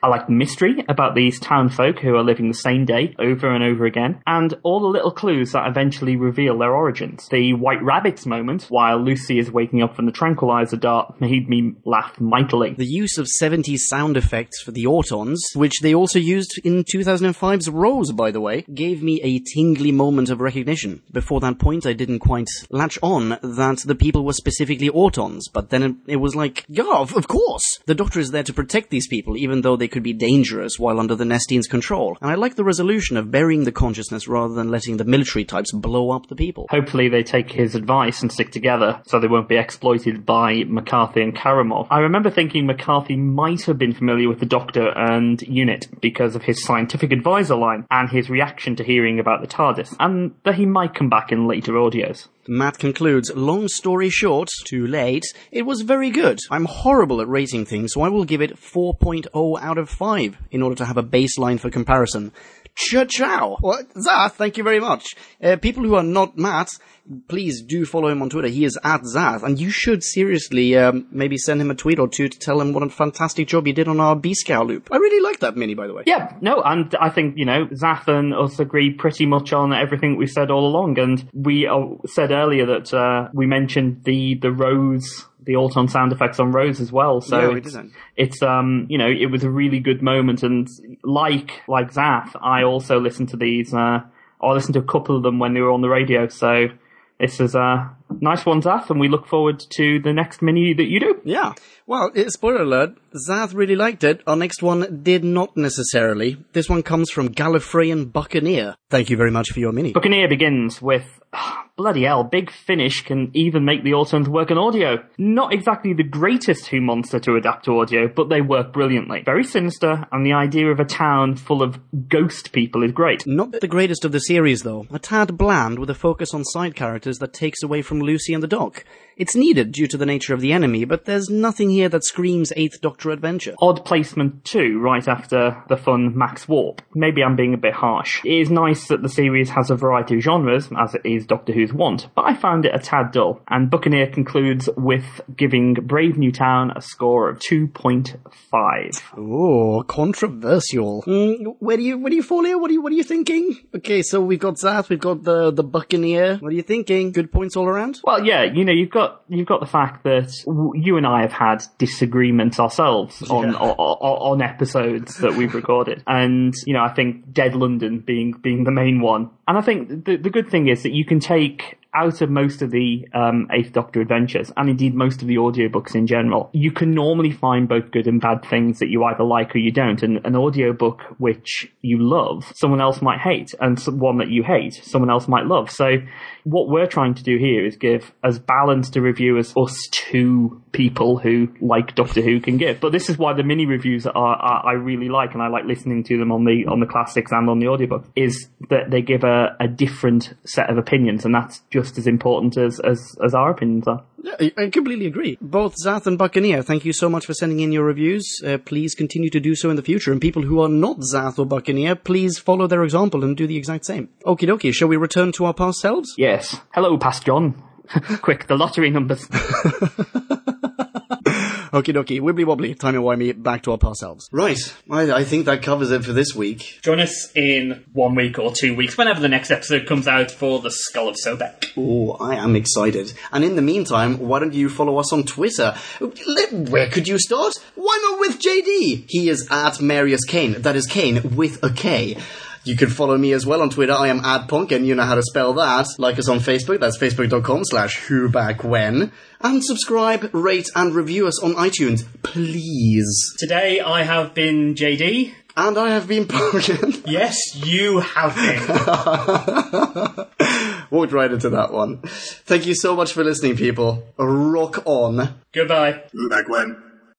I like the mystery about these town folk who are living the same day over and over again, and all the little clues that eventually reveal their origins. The White Rabbits moment, while Lucy is waking up from the tranquilizer dart, made me laugh mightily. The use of 70s sound effects for the Autons, which they also used in 2005's Rose, by the way, gave me a tingly moment of recognition. Before that point, I didn't quite latch on that the people were specifically Autons, but then it was like, yeah, of course! The Doctor is there to protect these people, even though they could be dangerous while under the Nestines' control. And I like the resolution of burying the consciousness rather than letting the military types blow up the people. Hopefully they take his advice and stick together, so they won't be exploited by McCarthy and Karamov. I remember thinking McCarthy might have been familiar with the Doctor and UNIT because of his scientific advisor line and his reaction to hearing about the TARDIS, and that he might come back in later audios. Matt concludes, long story short, too late, it was very good. I'm horrible at rating things, so I will give it 4.0 out of 5 in order to have a baseline for comparison. Ciao! Well, Zath, thank you very much. People who are not Matt, please do follow him on Twitter. He is at Zath, and you should seriously maybe send him a tweet or two to tell him what a fantastic job he did on our B-Scout loop. I really like that mini, by the way. Yeah, no, and I think, Zath and us agree pretty much on everything we've said all along, and we said earlier that we mentioned the Rose, the Auton sound effects on Rose as well, so yeah, it's it was a really good moment, and like Zath, I also listened to these, I listened to a couple of them when they were on the radio, so this is a nice one, Zath, and we look forward to the next mini that you do. Yeah. Well, spoiler alert, Zath really liked it. Our next one did not necessarily. This one comes from Gallifreyan Buccaneer. Thank you very much for your mini. Buccaneer begins with, bloody hell, Big Finish can even make the Autons work on audio. Not exactly the greatest Who monster to adapt to audio, but they work brilliantly. Very sinister, and the idea of a town full of ghost people is great. Not the greatest of the series, though. A tad bland with a focus on side characters that takes away from Lucy and the Doc. It's needed due to the nature of the enemy, but there's nothing here that screams 8th Doctor adventure. Odd placement too, right after the fun Max Warp. Maybe I'm being a bit harsh. It is nice that the series has a variety of genres, as it is Doctor Who's wont, but I found it a tad dull. And Buccaneer concludes with giving Brave New Town a score of 2.5. Oh, controversial. Where do you fall here? What are you thinking? Okay, so we've got Zath, we've got the Buccaneer. What are you thinking? Good points all around? Well, yeah, you've got the fact that you and I have had disagreements ourselves on episodes that we've recorded, and I think Dead London being the main one. And I think the good thing is that you can take out of most of the 8th Doctor adventures, and indeed most of the audiobooks in general, you can normally find both good and bad things that you either like or you don't. And an audiobook which you love, someone else might hate, and one that you hate, someone else might love. So what we're trying to do here is give as balanced a review as us two people who like Doctor Who can give. But this is why the mini reviews I really like, and I like listening to them on the classics and on the audiobook, is that they give a different set of opinions, and that's just as important as our opinions are. Yeah, I completely agree. Both Zath and Buccaneer, thank you so much for sending in your reviews. Please continue to do so in the future. And people who are not Zath or Buccaneer, please follow their example and do the exact same. Okie dokie, shall we return to our past selves? Yes. Hello, Past John. Quick, the lottery numbers. Okie dokie, wibbly wobbly, timey-wimey, back to our past selves. Right, I think that covers it for this week. Join us in 1 week or 2 weeks, whenever the next episode comes out, for the Skull of Sobek. Oh, I am excited. And in the meantime, why don't you follow us on Twitter? Where could you start? Why not with JD? He is at Marius Kane. That is Kane with a K. You can follow me as well on Twitter. I am @Punk, and you know how to spell that. Like us on Facebook. That's facebook.com/whobackwhen. And subscribe, rate, and review us on iTunes, please. Today I have been JD. And I have been Punk. Yes, you have been. Walked right into that one. Thank you so much for listening, people. Rock on. Goodbye. Who back when?